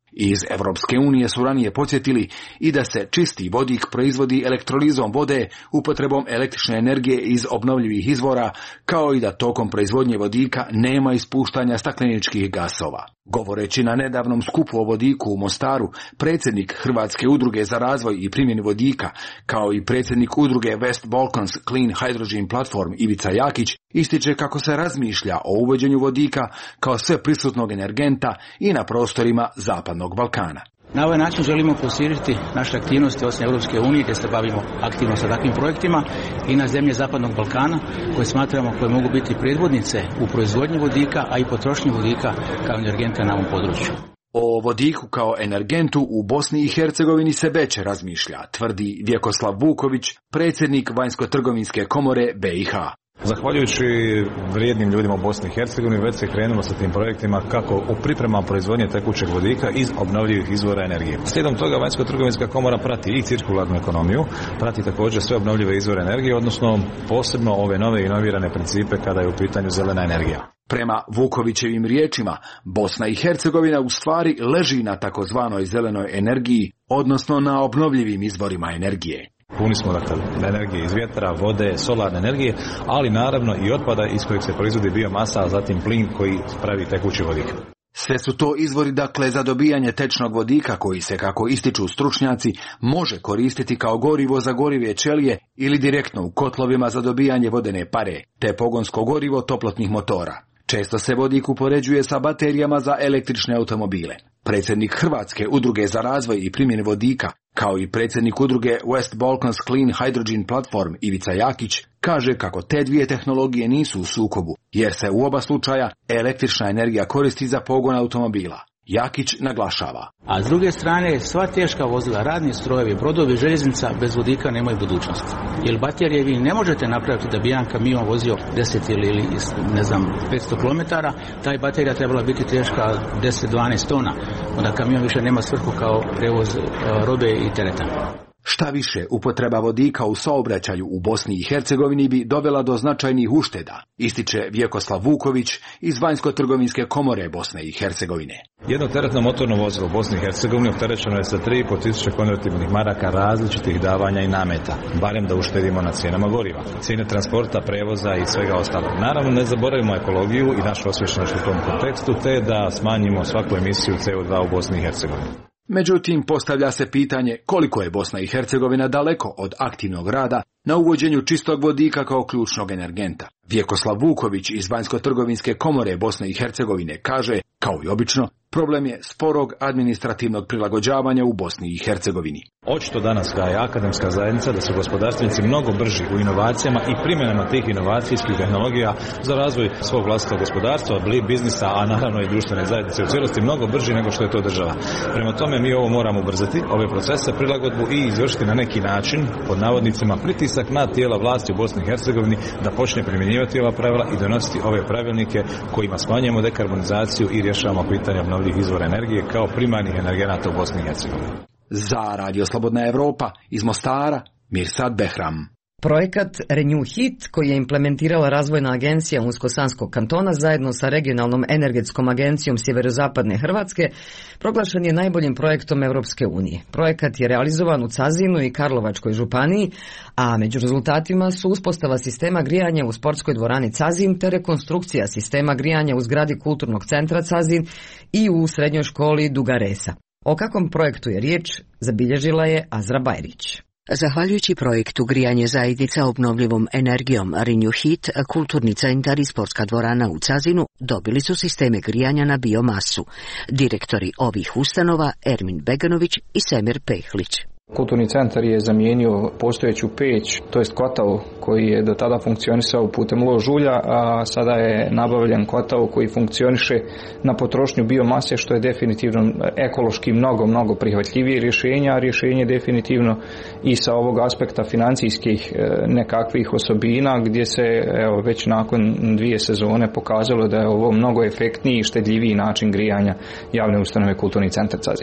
Iz Evropske unije su ranije podsjetili i da se čisti vodik proizvodi elektrolizom vode, upotrebom električne energije iz obnovljivih izvora, kao i da tokom proizvodnje vodika nema ispuštanja stakleničkih gasova. Govoreći na nedavnom skupu o vodiku u Mostaru, predsjednik Hrvatske udruge za razvoj i primjenu vodika, kao i predsjednik udruge West Balkans Clean Hydrogen Platform Ivica Jakić, ističe kako se razmišlja o uvođenju vodika kao sve prisutnog energenta i na prostorima Zapadnog Balkana. Na ovaj način želimo proširiti naše aktivnosti osim Europske unije, gdje se bavimo aktivno sa takvim projektima, i na zemlje Zapadnog Balkana, koje smatramo koje mogu biti predvodnice u proizvodnji vodika, a i potrošnji vodika kao energenta na ovom području. O vodiku kao energentu u Bosni i Hercegovini se već razmišlja, tvrdi Vjekoslav Vuković, predsjednik Vanjsko-trgovinske komore B i H. Zahvaljujući vrijednim ljudima u Bosni i Hercegovini već se krenulo sa tim projektima kako u pripremama proizvodnje tekućeg vodika iz obnovljivih izvora energije. Slijedom toga Vanjsko-trgovinska komora prati i cirkularnu ekonomiju, prati također sve obnovljive izvore energije, odnosno posebno ove nove inovirane principe kada je u pitanju zelena energija. Prema Vukovićevim riječima, Bosna i Hercegovina u stvari leži na takozvanoj zelenoj energiji, odnosno na obnovljivim izvorima energije. Puni smo dakle energije iz vjetra, vode, solarne energije, ali naravno i otpada iz kojeg se proizvodi biomasa, a zatim plin koji pravi tekući vodik. Sve su to izvori dakle za dobijanje tečnog vodika koji se, kako ističu stručnjaci, može koristiti kao gorivo za gorive ćelije ili direktno u kotlovima za dobijanje vodene pare, te pogonsko gorivo toplotnih motora. Često se vodik upoređuje sa baterijama za električne automobile. Predsjednik Hrvatske udruge za razvoj i primjenu vodika, kao i predsjednik udruge West Balkans Clean Hydrogen Platform Ivica Jakić, kaže kako te dvije tehnologije nisu u sukobu, jer se u oba slučaja električna energija koristi za pogon automobila. Jakić naglašava. A s druge strane, sva teška vozila, radni strojevi, brodovi, željeznica bez vodika nemaju budućnosti. Jer baterije vi ne možete napraviti da bi jedan kamion vozio deset ili ne znam petsto kilometara, taj baterija trebala biti teška deset do dvanaest tona. Onda kamion više nema svrhu kao prevoz robe i tereta. Šta više, upotreba vodika u saobraćaju u Bosni i Hercegovini bi dovela do značajnih ušteda, ističe Vjekoslav Vuković iz Vanjsko-trgovinske komore Bosne i Hercegovine. Jedno teretno motorno vozilo u Bosni i Hercegovini opterećeno je sa tri i pol tisuće konvertibilnih maraka različitih davanja i nameta, barem da uštedimo na cijenama goriva, cijene transporta, prevoza i svega ostalog. Naravno, ne zaboravimo ekologiju i našu osviještenost u tom kontekstu, te da smanjimo svaku emisiju C O dva u Bosni i Hercegovini. Međutim, postavlja se pitanje koliko je Bosna i Hercegovina daleko od aktivnog rada na uvođenju čistog vodika kao ključnog energenta. Vjekoslav Vuković iz Vanjsko-trgovinske komore Bosne i Hercegovine kaže, kao i obično, problem je sporog administrativnog prilagođavanja u Bosni i Hercegovini. Očito danas da je akademska zajednica, da su gospodarstvenici mnogo brži u inovacijama i primjenama tih inovacijskih tehnologija za razvoj svog vlastitog gospodarstva, biznisa, a naravno i društvene zajednice u cijelosti mnogo brži nego što je to država. Prema tome mi ovo moramo ubrzati, ove procese, prilagodbu i izvršiti na neki način, pod navodnicima, pritisak na tijela vlasti u Bosni i Hercegovini da počne primjenjivati ova pravila i donositi ove pravilnike kojima smanjujemo dekarbonizaciju i rješavamo pitanje obnovljivih izvora energije kao primarnih energenata u Bosni i Hercegovini. Za Radio Slobodna Evropa iz Mostara, Mirsad Behram. Projekat Renew Hit, koji je implementirala Razvojna agencija Unsko-Sanskog kantona zajedno sa Regionalnom energetskom agencijom Sjeverozapadne Hrvatske, proglašen je najboljim projektom Europske unije. Projekat je realizovan u Cazinu i Karlovačkoj županiji, a među rezultatima su uspostava sistema grijanja u sportskoj dvorani Cazin te rekonstrukcija sistema grijanja u zgradi Kulturnog centra Cazin i u srednjoj školi Duga Resa. O kakvom projektu je riječ, zabilježila je Azra Bajrić. Zahvaljujući projektu Grijanje zajednica obnovljivom energijom Renew Hit, kulturni centar i sportska dvorana u Cazinu dobili su sisteme grijanja na biomasu. Direktori ovih ustanova Ermin Beganović i Semir Pehlić. Kulturni centar je zamijenio postojeću peć, to jest kotao koji je do tada funkcionisao putem lož ulja, a sada je nabavljen kotao koji funkcioniše na potrošnju biomase, što je definitivno ekološki mnogo, mnogo prihvatljivije rješenja, a rješenje definitivno i sa ovog aspekta financijskih nekakvih osobina, gdje se evo, već nakon dvije sezone pokazalo da je ovo mnogo efektniji i štedljiviji način grijanja javne ustanove Kulturni centar Cazin.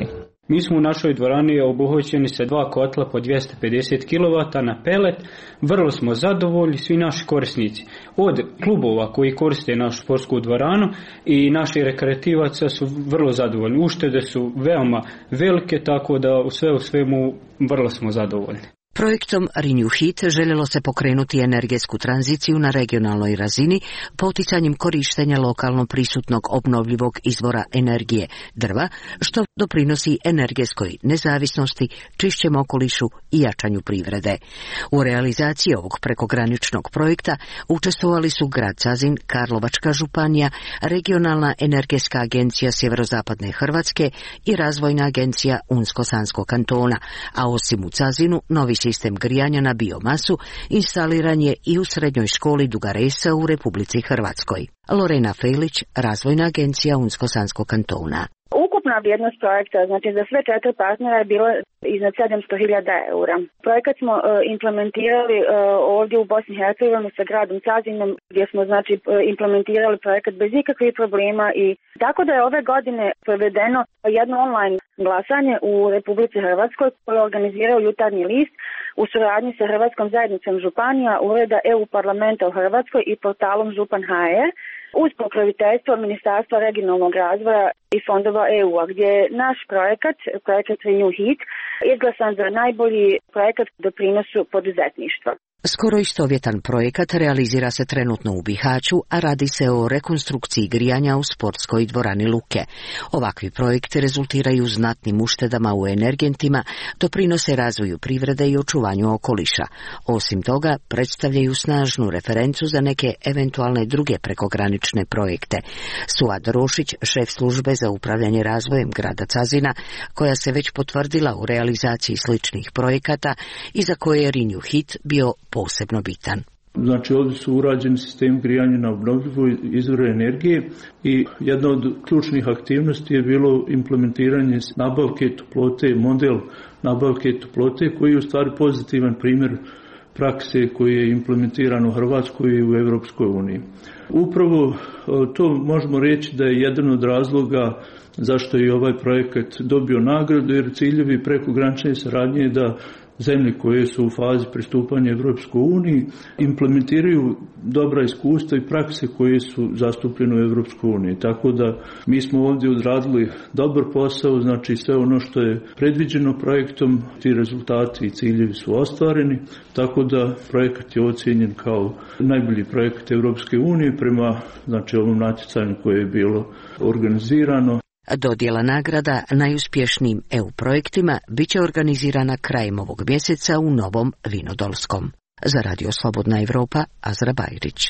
Mi smo u našoj dvorani obuhvaćeni sa dva kotla po dvjesto pedeset kilovata na pelet. Vrlo smo zadovoljni, svi naši korisnici. Od klubova koji koriste našu sportsku dvoranu i naši rekreativaca su vrlo zadovoljni. Uštede su veoma velike, tako da u sve u svemu vrlo smo zadovoljni. Projektom Renew Heat željelo se pokrenuti energetsku tranziciju na regionalnoj razini poticanjem korištenja lokalno prisutnog obnovljivog izvora energije, drva, što doprinosi energetskoj nezavisnosti, čišćem okolišu i jačanju privrede. U realizaciji ovog prekograničnog projekta učestvovali su grad Cazin, Karlovačka županija, regionalna energetska agencija Sjeverozapadne Hrvatske i razvojna agencija Unsko-Sanskog kantona, a osim u Cazinu, novi sistem grijanja na biomasu instaliran je i u srednjoj školi Duga Resa u Republici Hrvatskoj. Lorena Felić, razvojna agencija Unsko-Sanskog kantona. Ukupna vrijednost projekta, znači za sve četiri partnera je bilo iznad sedamsto hiljada eura. Projekat smo uh, implementirali uh, ovdje u Bosni i Hercegovini sa gradom Cazinom, gdje smo znači implementirali projekat bez ikakvih problema i tako da je ove godine provedeno jedno online glasanje u Republici Hrvatskoj koje je organizirao Jutarnji list u suradnji sa Hrvatskom zajednicom županija, Ureda E U parlamenta u Hrvatskoj i portalom Župan H R uz pokroviteljstvo Ministarstva regionalnog razvoja i fondova E U-a, gdje je naš projekat, projekat Renew Heat, izglasan za najbolji projekat doprinosu poduzetništva. Skoro istovjetan projekat realizira se trenutno u Bihaću, a radi se o rekonstrukciji grijanja u sportskoj dvorani Luke. Ovakvi projekti rezultiraju znatnim uštedama u energentima, doprinose razvoju privrede i očuvanju okoliša. Osim toga, predstavljaju snažnu referencu za neke eventualne druge prekogranične projekte. Suad Rošić, šef službe za upravljanje razvojem grada Cazina, koja se već potvrdila u realizaciji sličnih projekata i za koje je Renew Heat bio posebno bitan. Znači ovdje su urađeni sistem grijanja na obnovljive izvore energije i jedna od ključnih aktivnosti je bilo implementiranje nabavke toplote, model nabavke toplote koji je u stvari pozitivan primjer prakse koji je implementiran u Hrvatskoj i u Europskoj uniji. Upravo to možemo reći da je jedan od razloga zašto je ovaj projekat dobio nagradu, jer ciljevi prekogranične saradnje je da zemlje koje su u fazi pristupanja Europskoj uniji implementiraju dobra iskustva i prakse koje su zastupljene u Europskoj uniji. Tako da mi smo ovdje odradili dobar posao, znači sve ono što je predviđeno projektom, ti rezultati i ciljevi su ostvareni, tako da projekat je ocijenjen kao najbolji projekat Europske unije prema znači ovom natjecanju koje je bilo organizirano. Dodjela nagrada najuspješnijim E U projektima bit će organizirana krajem ovog mjeseca u Novom Vinodolskom. Za Radio Slobodna Evropa, Azra Bajrić.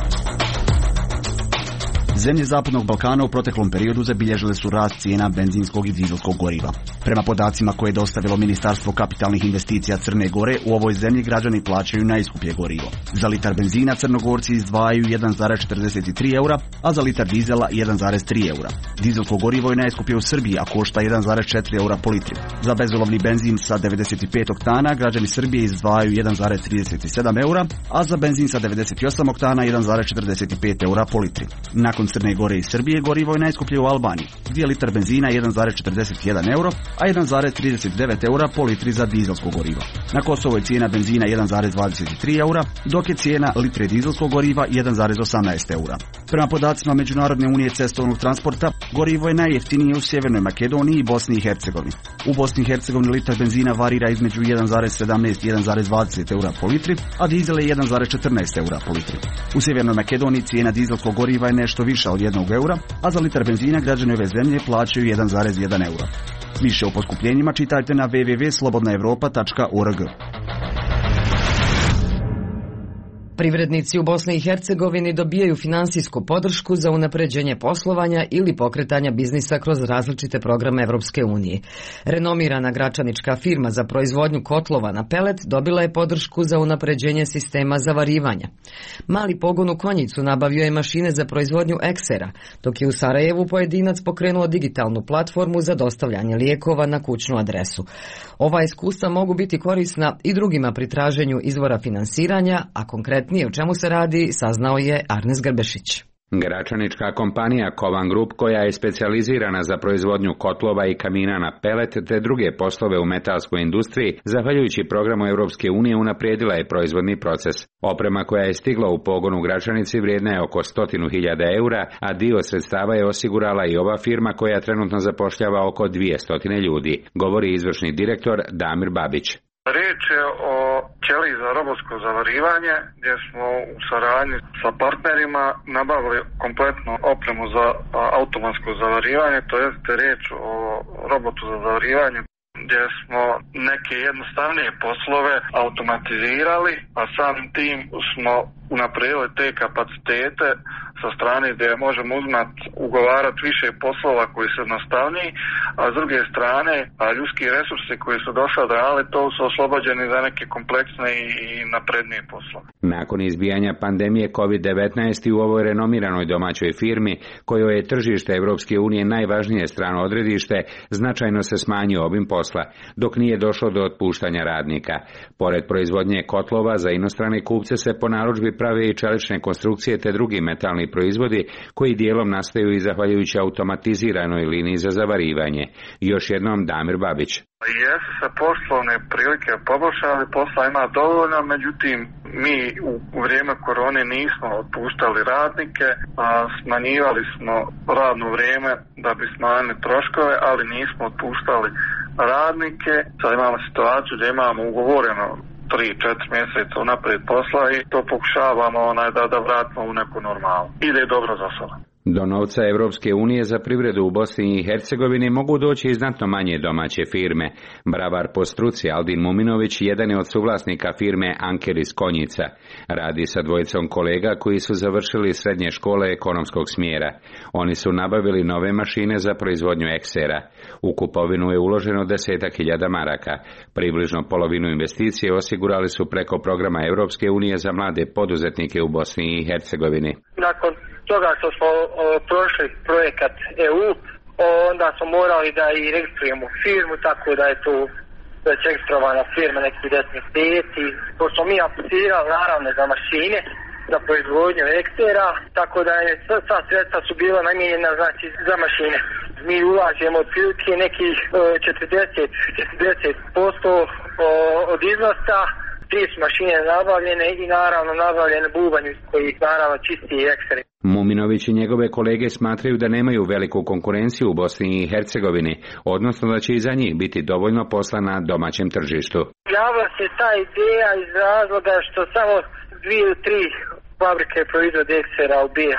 Zemlje Zapadnog Balkana u proteklom periodu zabilježile su rast cijena benzinskog i dizelskog goriva. Prema podacima koje je dostavilo Ministarstvo kapitalnih investicija Crne Gore, u ovoj zemlji građani plaćaju najskuplje gorivo. Za litar benzina Crnogorci izdvajaju jedan zarez četrdeset tri eura, a za litar dizela jedan zarez tri eura. Dizelsko gorivo je najskuplje u Srbiji, a košta jedan zarez četiri eura po litri. Za bezolovni benzin sa devedeset pet oktana građani Srbije izdvajaju jedan zarez trideset sedam eura, a za benzin sa devedeset osam oktana jedan zarez četrdeset pet eura po litri. Nakon Crne Gore i Srbije gorivo je najskuplje u Albaniji. Dvije litar benzina jedan zarez četrdeset jedan euro, a jedan zarez trideset devet eura po litri za dizelsko gorivo. Na Kosovo je cijena benzina jedan zarez dvadeset tri eura, dok je cijena litre dizelskog goriva jedan zarez osamnaest eura. Prema podacima Međunarodne unije cestovnog transporta, gorivo je najjeftinije u Sjevernoj Makedoniji i Bosni i Hercegovini. U Bosni i Hercegovini litar benzina varira između jedan zarez sedamnaest i jedan zarez dvadeset eura po litri, a dizel je jedan zarez četrnaest eura po litri. U Sjevernoj Makedoniji cijena dizelskog goriva je nešto viša od jednog eura, a za litar benzina građani ove zemlje plaćaju jedan zarez jedan eura. Više o poskupljenjima čitajte na w w w tačka slobodna evropa tačka org. Privrednici u Bosni i Hercegovini dobijaju finansijsku podršku za unapređenje poslovanja ili pokretanja biznisa kroz različite programe Evropske unije. Renomirana gračanička firma za proizvodnju kotlova na pelet dobila je podršku za unapređenje sistema zavarivanja. Mali pogon u Konjicu nabavio je mašine za proizvodnju eksera, dok je u Sarajevu pojedinac pokrenuo digitalnu platformu za dostavljanje lijekova na kućnu adresu. Ova iskustva mogu biti korisna i drugima pri traženju izvora finansiranja, a konkretno o čemu se radi saznao je Arnes Grbešić. Gračanička kompanija Kovan Group, koja je specijalizirana za proizvodnju kotlova i kamina na pelet te druge poslove u metalskoj industriji, zahvaljujući programu Europske unije unaprijedila je proizvodni proces. Oprema koja je stigla u pogon u Gračanici vrijedna je oko stotinu hiljada eura, a dio sredstava je osigurala i ova firma koja trenutno zapošljava oko dvjesto ljudi, govori izvršni direktor Damir Babić. Riječ je o ćeliji za robotsko zavarivanje gdje smo u saradnji sa partnerima nabavili kompletnu opremu za automatsko zavarivanje, to jest riječ o robotu za zavarivanje gdje smo neke jednostavnije poslove automatizirali, a samim tim smo unaprijedili te kapacitete sa strane gdje možemo uzmati, ugovarati više poslova koji su jednostavniji, a s druge strane a ljudski resursi koji su do sad radili, to su oslobođeni za neke kompleksne i naprednije poslove. Nakon izbijanja pandemije kovid devetnaest i u ovoj renomiranoj domaćoj firmi, kojoj je tržište Europske unije najvažnije strano odredište, značajno se smanjio obim posla, dok nije došlo do otpuštanja radnika. Pored proizvodnje kotlova za inostrane kupce se po narudžbi prave i čelične konstrukcije te drugi metalni proizvodi koji dijelom nastaju i zahvaljujući automatiziranoj liniji za zavarivanje. Još jednom Damir Babić. Jesu se poslovne prilike poboljšale, posla ima dovoljno, međutim mi u vrijeme korone nismo otpuštali radnike, a smanjivali smo radno vrijeme da bi smanjili troškove, ali nismo otpuštali radnike. Sad imamo situaciju gdje imamo ugovoreno tri četiri mjeseca unaprijed posla i to pokušavamo onaj da, da vratimo u neku normalu. Ide dobro za sada. Do novca Europske unije za privredu u Bosni i Hercegovini mogu doći i znatno manje domaće firme. Bravar po struci Aldin Muminović jedan je od suvlasnika firme Anker iz Konjica. Radi sa dvojicom kolega koji su završili srednje škole ekonomskog smjera. Oni su nabavili nove mašine za proizvodnju eksera. U kupovinu je uloženo desetak hiljada maraka. Približno polovinu investicije osigurali su preko programa Europske unije za mlade poduzetnike u Bosni i Hercegovini. Nakon toga što smo o, prošli projekat E U, onda smo morali da i registrujemo firmu, tako da je tu već registrovana firma nekih deset mjeseci. Pošto smo mi aplicirali naravno za mašine, za proizvodnju ekstera, tako da je sva sredstva su bila namijenjena znači za mašine. Mi ulažemo otprilike nekih četrdeset posto od iznosa. Tri su mašine nabavljene i naravno nabavljene bubanju koji naravno čisti ekseri. Muminović i njegove kolege smatraju da nemaju veliku konkurenciju u Bosni i Hercegovini, odnosno da će i za njih biti dovoljno posla na domaćem tržištu. Javila se ta ideja iz razloga što samo dvije ili tri fabrike proizvode eksera u B i H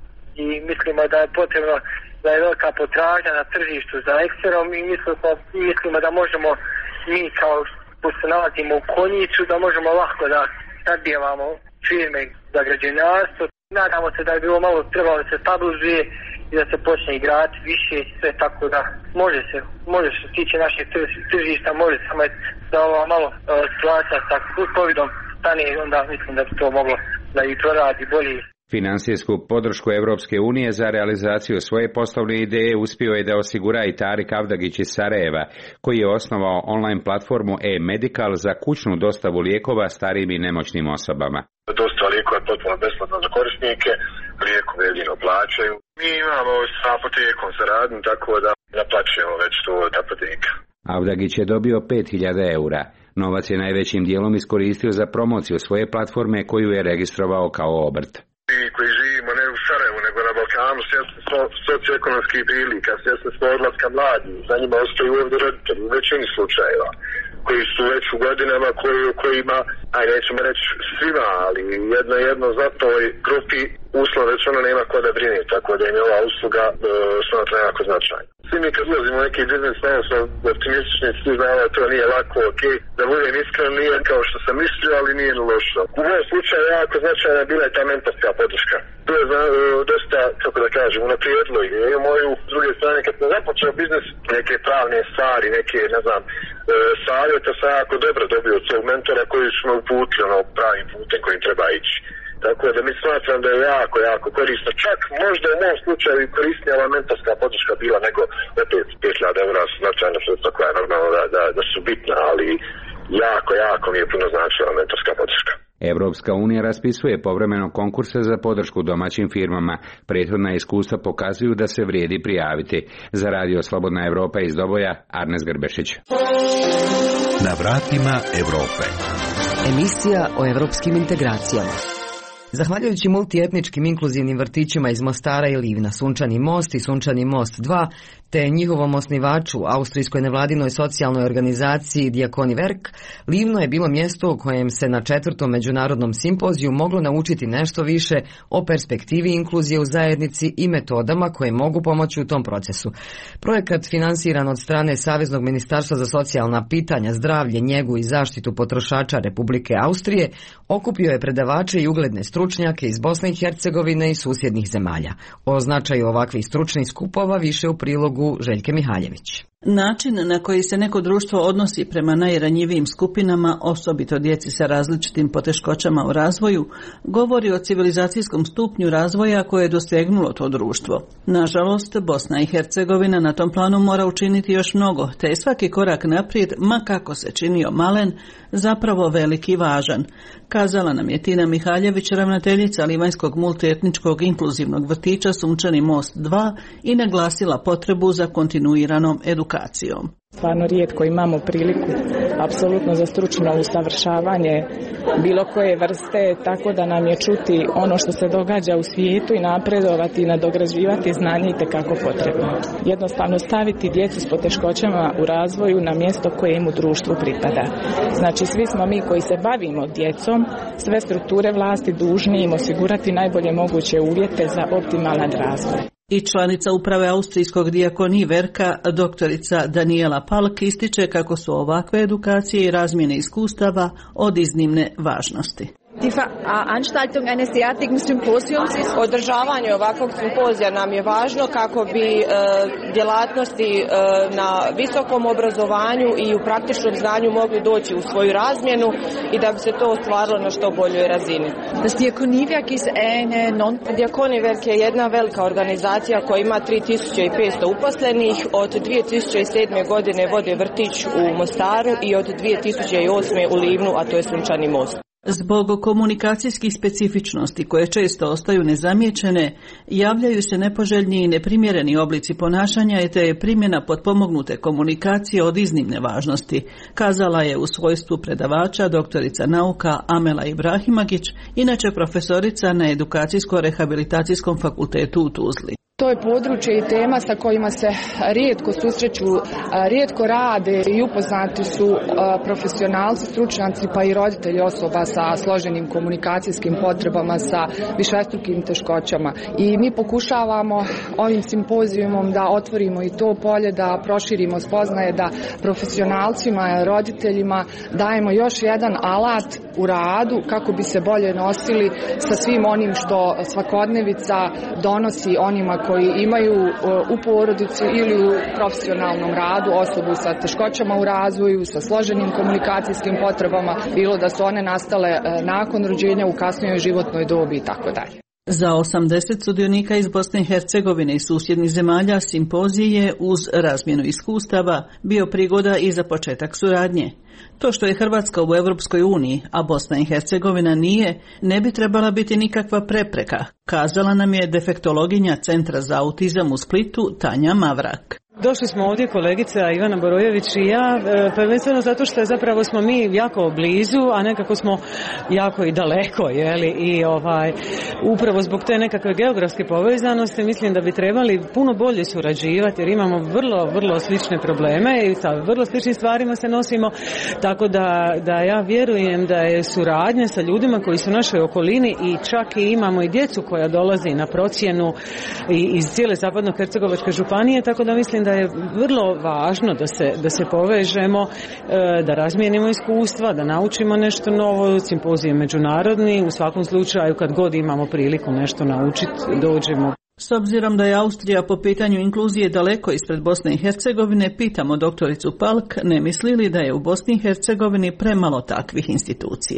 i mislimo da je potrebno da je velika potražnja na tržištu za ekserom i mislimo, mislimo da možemo mi kao pošto se nalazimo u Konjicu, da možemo lako da nadbijevamo firme za građevinarstvo. Nadamo se da je bilo malo trebalo da se stabilizuje i da se počne igrati više, sve tako da može se, može se tiče naših tržišta, može samo da ova malo uh, situacija sa covidom stane, onda mislim da bi to moglo da i proradi bolje. Finansijsku podršku Europske unije za realizaciju svoje poslovne ideje uspio je da osigura i Tarik Avdagić iz Sarajeva, koji je osnovao online platformu e-Medical za kućnu dostavu lijekova starijim i nemoćnim osobama. Dostava lijekova je potpuno besplatna za korisnike, lijekove jedino plaćaju. Mi imamo sa apotekom saradnju, tako da naplaćujemo već to od apoteka. Avdagić je dobio pet hiljada eura. Novac je najvećim dijelom iskoristio za promociju svoje platforme koju je registrovao kao obrt. Mi koji živimo ne u Sarajevu nego na Balkanu, svjesni smo socioekonomskih prilika, svjesni smo odlaska mladih, za njima ostaju ovdje roditelji u većini slučajeva koji su već u godinama koji, kojima, aj nećemo reći svima, ali jedno jedno za toj grupi uslov već ono nema ko da brine, tako da im je ova usluga e, smatra jako značajna. Svi mi kad ulazimo u neki biznis, ne smo optimistični, svi znamo da to nije lako, ok, da budem iskren, nije kao što sam mislio, ali nije lošo. U mojom slučaju jako značajna bila je ta mentorska podrška. To je za, e, dosta, kako da kažem, unaprijedilo ideju moju. S druge strane, kad sam započeo biznis, neke pravne stvari, neke, ne znam, e, savjeta sam jako dobro dobio od svog mentora koji su me uputili ono pravim putem kojim treba ići. Tako da mi smatram da je jako, jako korisno. Čak možda u mom slučaju i korisnija ova mentorska podrška bila nego opet pet hiljada eura su značajna sredstva koja je normalno da, da, da su bitna, ali jako, jako mi je puno značila mentorska podrška. Evropska unija raspisuje povremeno konkurse za podršku domaćim firmama. Prethodna iskustva pokazuju da se vrijedi prijaviti. Za radio Slobodna Evropa iz Doboja, Arnes Grbešić. Na vratima Europe. Emisija o evropskim integracijama. Zahvaljujući multietničkim inkluzivnim vrtićima iz Mostara i Livna, Sunčani most i Sunčani most dva, te njihovom osnivaču, austrijskoj nevladinoj socijalnoj organizaciji Diakoni Werk, Livno je bilo mjesto u kojem se na četvrtom međunarodnom simpoziju moglo naučiti nešto više o perspektivi inkluzije u zajednici i metodama koje mogu pomoći u tom procesu. Projekat finansiran od strane Saveznog ministarstva za socijalna pitanja, zdravlje, njegu i zaštitu potrošača Republike Austrije okupio je predavače i ugledne stručnjake iz Bosne i Hercegovine i susjednih zemalja. O značaju ovakvih stručnih skupova više u prilogu Željke Mihaljević. Način na koji se neko društvo odnosi prema najranjivijim skupinama, osobito djeci sa različitim poteškoćama u razvoju, govori o civilizacijskom stupnju razvoja koje je dosegnulo to društvo. Nažalost, Bosna i Hercegovina na tom planu mora učiniti još mnogo, te je svaki korak naprijed, ma kako se činio malen, zapravo velik i važan, kazala nam je Tina Mihaljević, ravnateljica Livanjskog multietničkog inkluzivnog vrtića Sunčani most dva i naglasila potrebu za kontinuiranom edukacijom. Stvarno rijetko imamo priliku apsolutno za stručno usavršavanje bilo koje vrste, tako da nam je čuti ono što se događa u svijetu i napredovati i nadograđivati znanje i tekako potrebno. Jednostavno staviti djecu s poteškoćama u razvoju na mjesto koje im u društvu pripada. Znači svi smo mi koji se bavimo djecom, sve strukture vlasti dužni im osigurati najbolje moguće uvjete za optimalan razvoj. I članica uprave austrijskog Diakoni Werka, doktorica Daniela Palk, ističe kako su ovakve edukacije i razmjene iskustava od iznimne važnosti. Die Veranstaltung eines derartigen Symposiums ist održavanje ovakvog simpozija nam je važno kako bi e, djelatnosti e, na visokom obrazovanju i u praktičnom znanju mogli doći u svoju razmjenu i da bi se to ostvarilo na što boljoj razini. Das Diakoniwerk ist eine non Diakoniwerk je jedna velika organizacija koja ima tri tisuće petsto uposlenih. Od dvije tisuće sedme godine vode vrtić u Mostaru i od dvije tisuće osme u Livnu, a to je Sunčani most. Zbog komunikacijskih specifičnosti koje često ostaju nezamijećene, javljaju se nepoželjni i neprimjereni oblici ponašanja i te je primjena potpomognute komunikacije od iznimne važnosti, kazala je u svojstvu predavača doktorica nauka Amela Ibrahimagić, inače profesorica na Edukacijsko-rehabilitacijskom fakultetu u Tuzli. To je područje i tema sa kojima se rijetko susreću, rijetko rade i upoznati su profesionalci, stručnjaci pa i roditelji osoba sa složenim komunikacijskim potrebama, sa višestrukim teškoćama. I mi pokušavamo ovim simpozijumom da otvorimo i to polje, da proširimo spoznaje, da profesionalcima, roditeljima dajemo još jedan alat u radu kako bi se bolje nosili sa svim onim što svakodnevica donosi onima koji imaju u porodici ili u profesionalnom radu osobu sa teškoćama u razvoju, sa složenim komunikacijskim potrebama, bilo da su one nastale nakon rođenja, u kasnijoj životnoj dobi i tako dalje. Za osamdeset sudionika iz Bosne i Hercegovine i susjednih zemalja simpozij je uz razmjenu iskustava bio prigoda i za početak suradnje. To što je Hrvatska u Europskoj uniji, a Bosna i Hercegovina nije, ne bi trebala biti nikakva prepreka, kazala nam je defektologinja Centra za autizam u Splitu Tanja Mavrak. Došli smo ovdje kolegica Ivana Borojević i ja, prvenstveno zato što je zapravo smo mi jako blizu, a nekako smo jako i daleko, jeli, i ovaj, upravo zbog te nekakve geografske povezanosti mislim da bi trebali puno bolje surađivati jer imamo vrlo, vrlo slične probleme i sa vrlo sličnim stvarima se nosimo, tako da, da ja vjerujem da je suradnja sa ljudima koji su u našoj okolini i čak i imamo i djecu koja dolazi na procjenu i, iz cijele Zapadno-Hercegovačke županije, tako da mislim da je vrlo važno da se, da se povežemo, da razmijenimo iskustva, da naučimo nešto novo, simpozij je međunarodni, u svakom slučaju kad god imamo priliku nešto naučiti, dođemo. S obzirom da je Austrija po pitanju inkluzije daleko ispred Bosne i Hercegovine, pitamo doktoricu Palk, ne misli li da je u Bosni i Hercegovini premalo takvih institucija?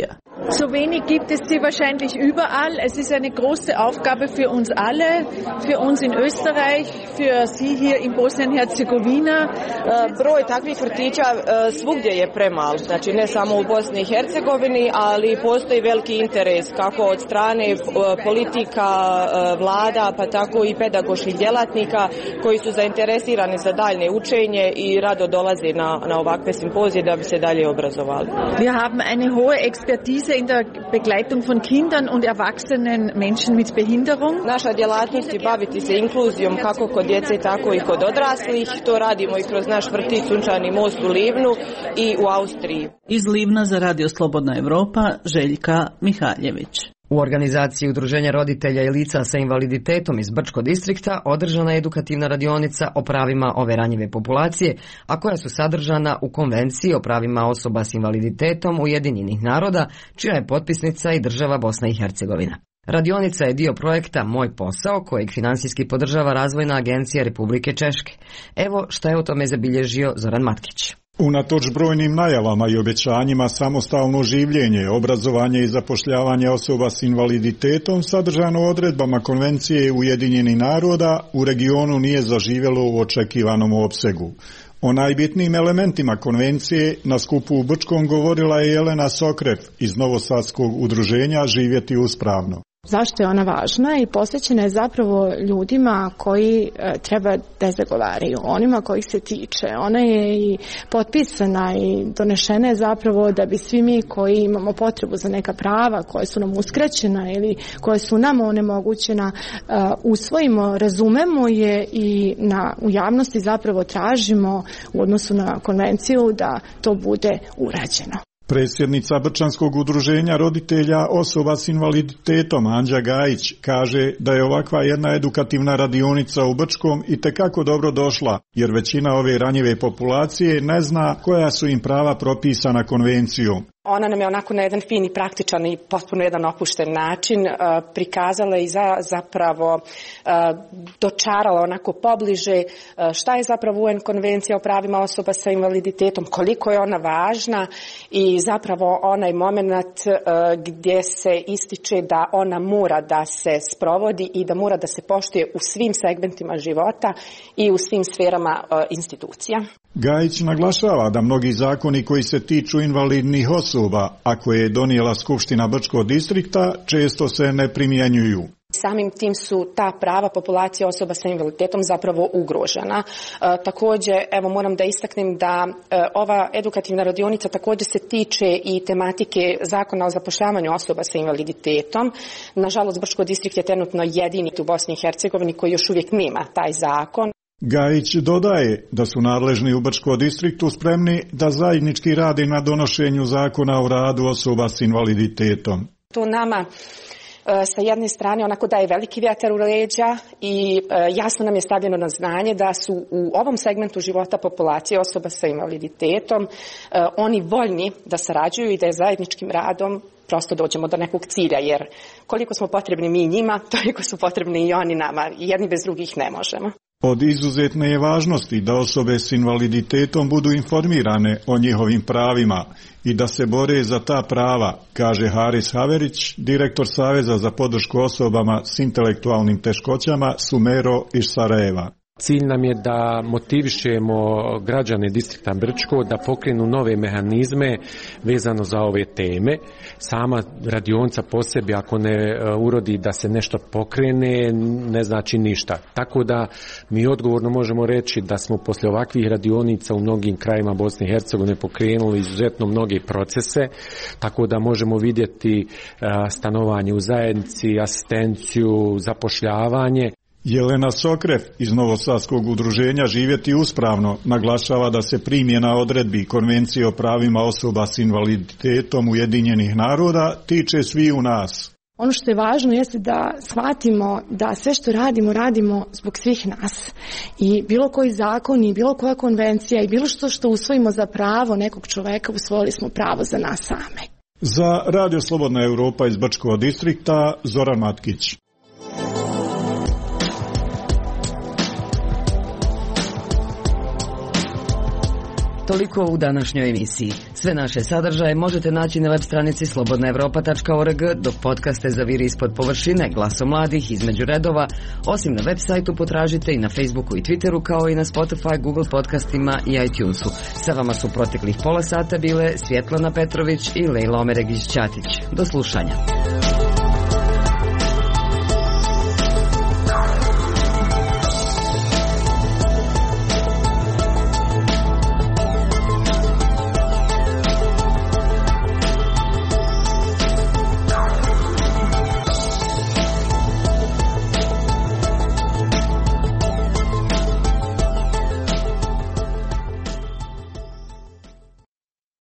So wenig gibt es sie wahrscheinlich überall. Es ist eine große Aufgabe für uns alle, für uns in Österreich, für Sie hier in Bosnien-Hercegovina. Broj takvih vrtića svugdje je premal, znači ne samo u Bosni i Hercegovini, ali postoji veliki interes kako od strane politika, vlada, pa tako i pedagoških djelatnika koji su zainteresirani za daljnje učenje i rado dolaze na, na ovakve simpozije da bi se dalje obrazovali. Wir haben eine hohe Expertise in der Begleitung von Kindern und erwachsenen Menschen mit Behinderung. Naša djelatnost je baviti se inkluzijom kako kod djece, tako i kod odraslih. To radimo i kroz naš vrtić Sunčani most u Livnu i u Austriji. Iz Livna za Radio Slobodna Evropa, Željka Mihaljević. U organizaciji Udruženja roditelja i lica sa invaliditetom iz Brčkog distrikta održana je edukativna radionica o pravima ove ranjive populacije, a koja su sadržana u Konvenciji o pravima osoba s invaliditetom Ujedinjenih naroda, čija je potpisnica i država Bosna i Hercegovina. Radionica je dio projekta Moj posao, kojeg finansijski podržava Razvojna agencija Republike Češke. Evo šta je o tome zabilježio Zoran Matkić. Unatoč brojnim najavama i obećanjima, samostalno življenje, obrazovanje i zapošljavanje osoba s invaliditetom sadržano odredbama Konvencije Ujedinjenih naroda u regionu nije zaživjelo u očekivanom opsegu. O najbitnijim elementima konvencije na skupu u Brčkom govorila je Jelena Sokref iz Novosadskog udruženja Živjeti uspravno. Zašto je ona važna i posvećena je zapravo ljudima koji e, treba da zagovaraju, onima kojih se tiče. Ona je i potpisana i donešena je zapravo da bi svi mi koji imamo potrebu za neka prava koje su nam uskraćena ili koje su nam onemogućena e, usvojimo, razumemo je i na, u javnosti zapravo tražimo u odnosu na konvenciju da to bude urađeno. Predsjednica Brčanskog udruženja roditelja osoba s invaliditetom Anđa Gajić kaže da je ovakva jedna edukativna radionica u Brčkom itekako dobro došla, jer većina ove ranjive populacije ne zna koja su im prava propisana konvencijom. Ona nam je onako na jedan fin i praktičan i potpuno jedan opušten način uh, prikazala i za, zapravo uh, dočarala onako pobliže uh, šta je zapravo U N konvencija o pravima osoba sa invaliditetom, koliko je ona važna i zapravo onaj moment uh, gdje se ističe da ona mora da se sprovodi i da mora da se poštuje u svim segmentima života i u svim sferama uh, institucija. Gajić naglašava da mnogi zakoni koji se tiču invalidnih osoba, a koje je donijela Skupština Brčkog distrikta, često se ne primjenjuju. Samim tim su ta prava populacije osoba sa invaliditetom zapravo ugrožena. E, također, evo moram da istaknem da e, ova edukativna radionica također se tiče i tematike zakona o zapošljavanju osoba sa invaliditetom. Nažalost, Brčko distrikt je trenutno jedini u Bosni i Hercegovini koji još uvijek nema taj zakon. Gajić dodaje da su nadležni u Brčkom distriktu spremni da zajednički rade na donošenju zakona o radu osoba s invaliditetom. To nama sa jedne strane onako daje veliki vjetar u leđa i jasno nam je stavljeno na znanje da su u ovom segmentu života populacije osoba sa invaliditetom oni voljni da sarađuju i da je zajedničkim radom prosto dođemo do nekog cilja, jer koliko smo potrebni mi njima, toliko su potrebni i oni nama. Jedni bez drugih ne možemo. Od izuzetne je važnosti da osobe s invaliditetom budu informirane o njihovim pravima i da se bore za ta prava, kaže Haris Haverić, direktor Saveza za podršku osobama s intelektualnim teškoćama Sumero iz Sarajeva. Cilj nam je da motivišemo građane distrikta Brčko da pokrenu nove mehanizme vezano za ove teme. Sama radionica po sebi ako ne urodi da se nešto pokrene, ne znači ništa. Tako da mi odgovorno možemo reći da smo poslije ovakvih radionica u mnogim krajima Bosne i Hercegovine pokrenuli izuzetno mnoge procese, tako da možemo vidjeti stanovanje u zajednici, asistenciju, zapošljavanje. Jelena Sokref iz Novosadskog udruženja Živjeti uspravno naglašava da se primjena odredbi Konvencije o pravima osoba s invaliditetom Ujedinjenih naroda tiče svi u nas. Ono što je važno jeste da shvatimo da sve što radimo, radimo zbog svih nas. I bilo koji zakon i bilo koja konvencija i bilo što što usvojimo za pravo nekog čoveka, usvojili smo pravo za nas same. Za Radio Slobodna Evropa iz Brčkog distrikta, Zoran Matkić. Toliko u današnjoj emisiji. Sve naše sadržaje možete naći na web stranici slobodna europa tačka org, dok podcaste za Viri ispod površine, Glasom mladih, Između redova, osim na web sajtu potražite i na Facebooku i Twitteru, kao i na Spotify, Google podcastima i iTunesu. Sa vama su proteklih pola sata bile Svjetlana Petrović i Lejla Omeregić-Ćatić. Do slušanja.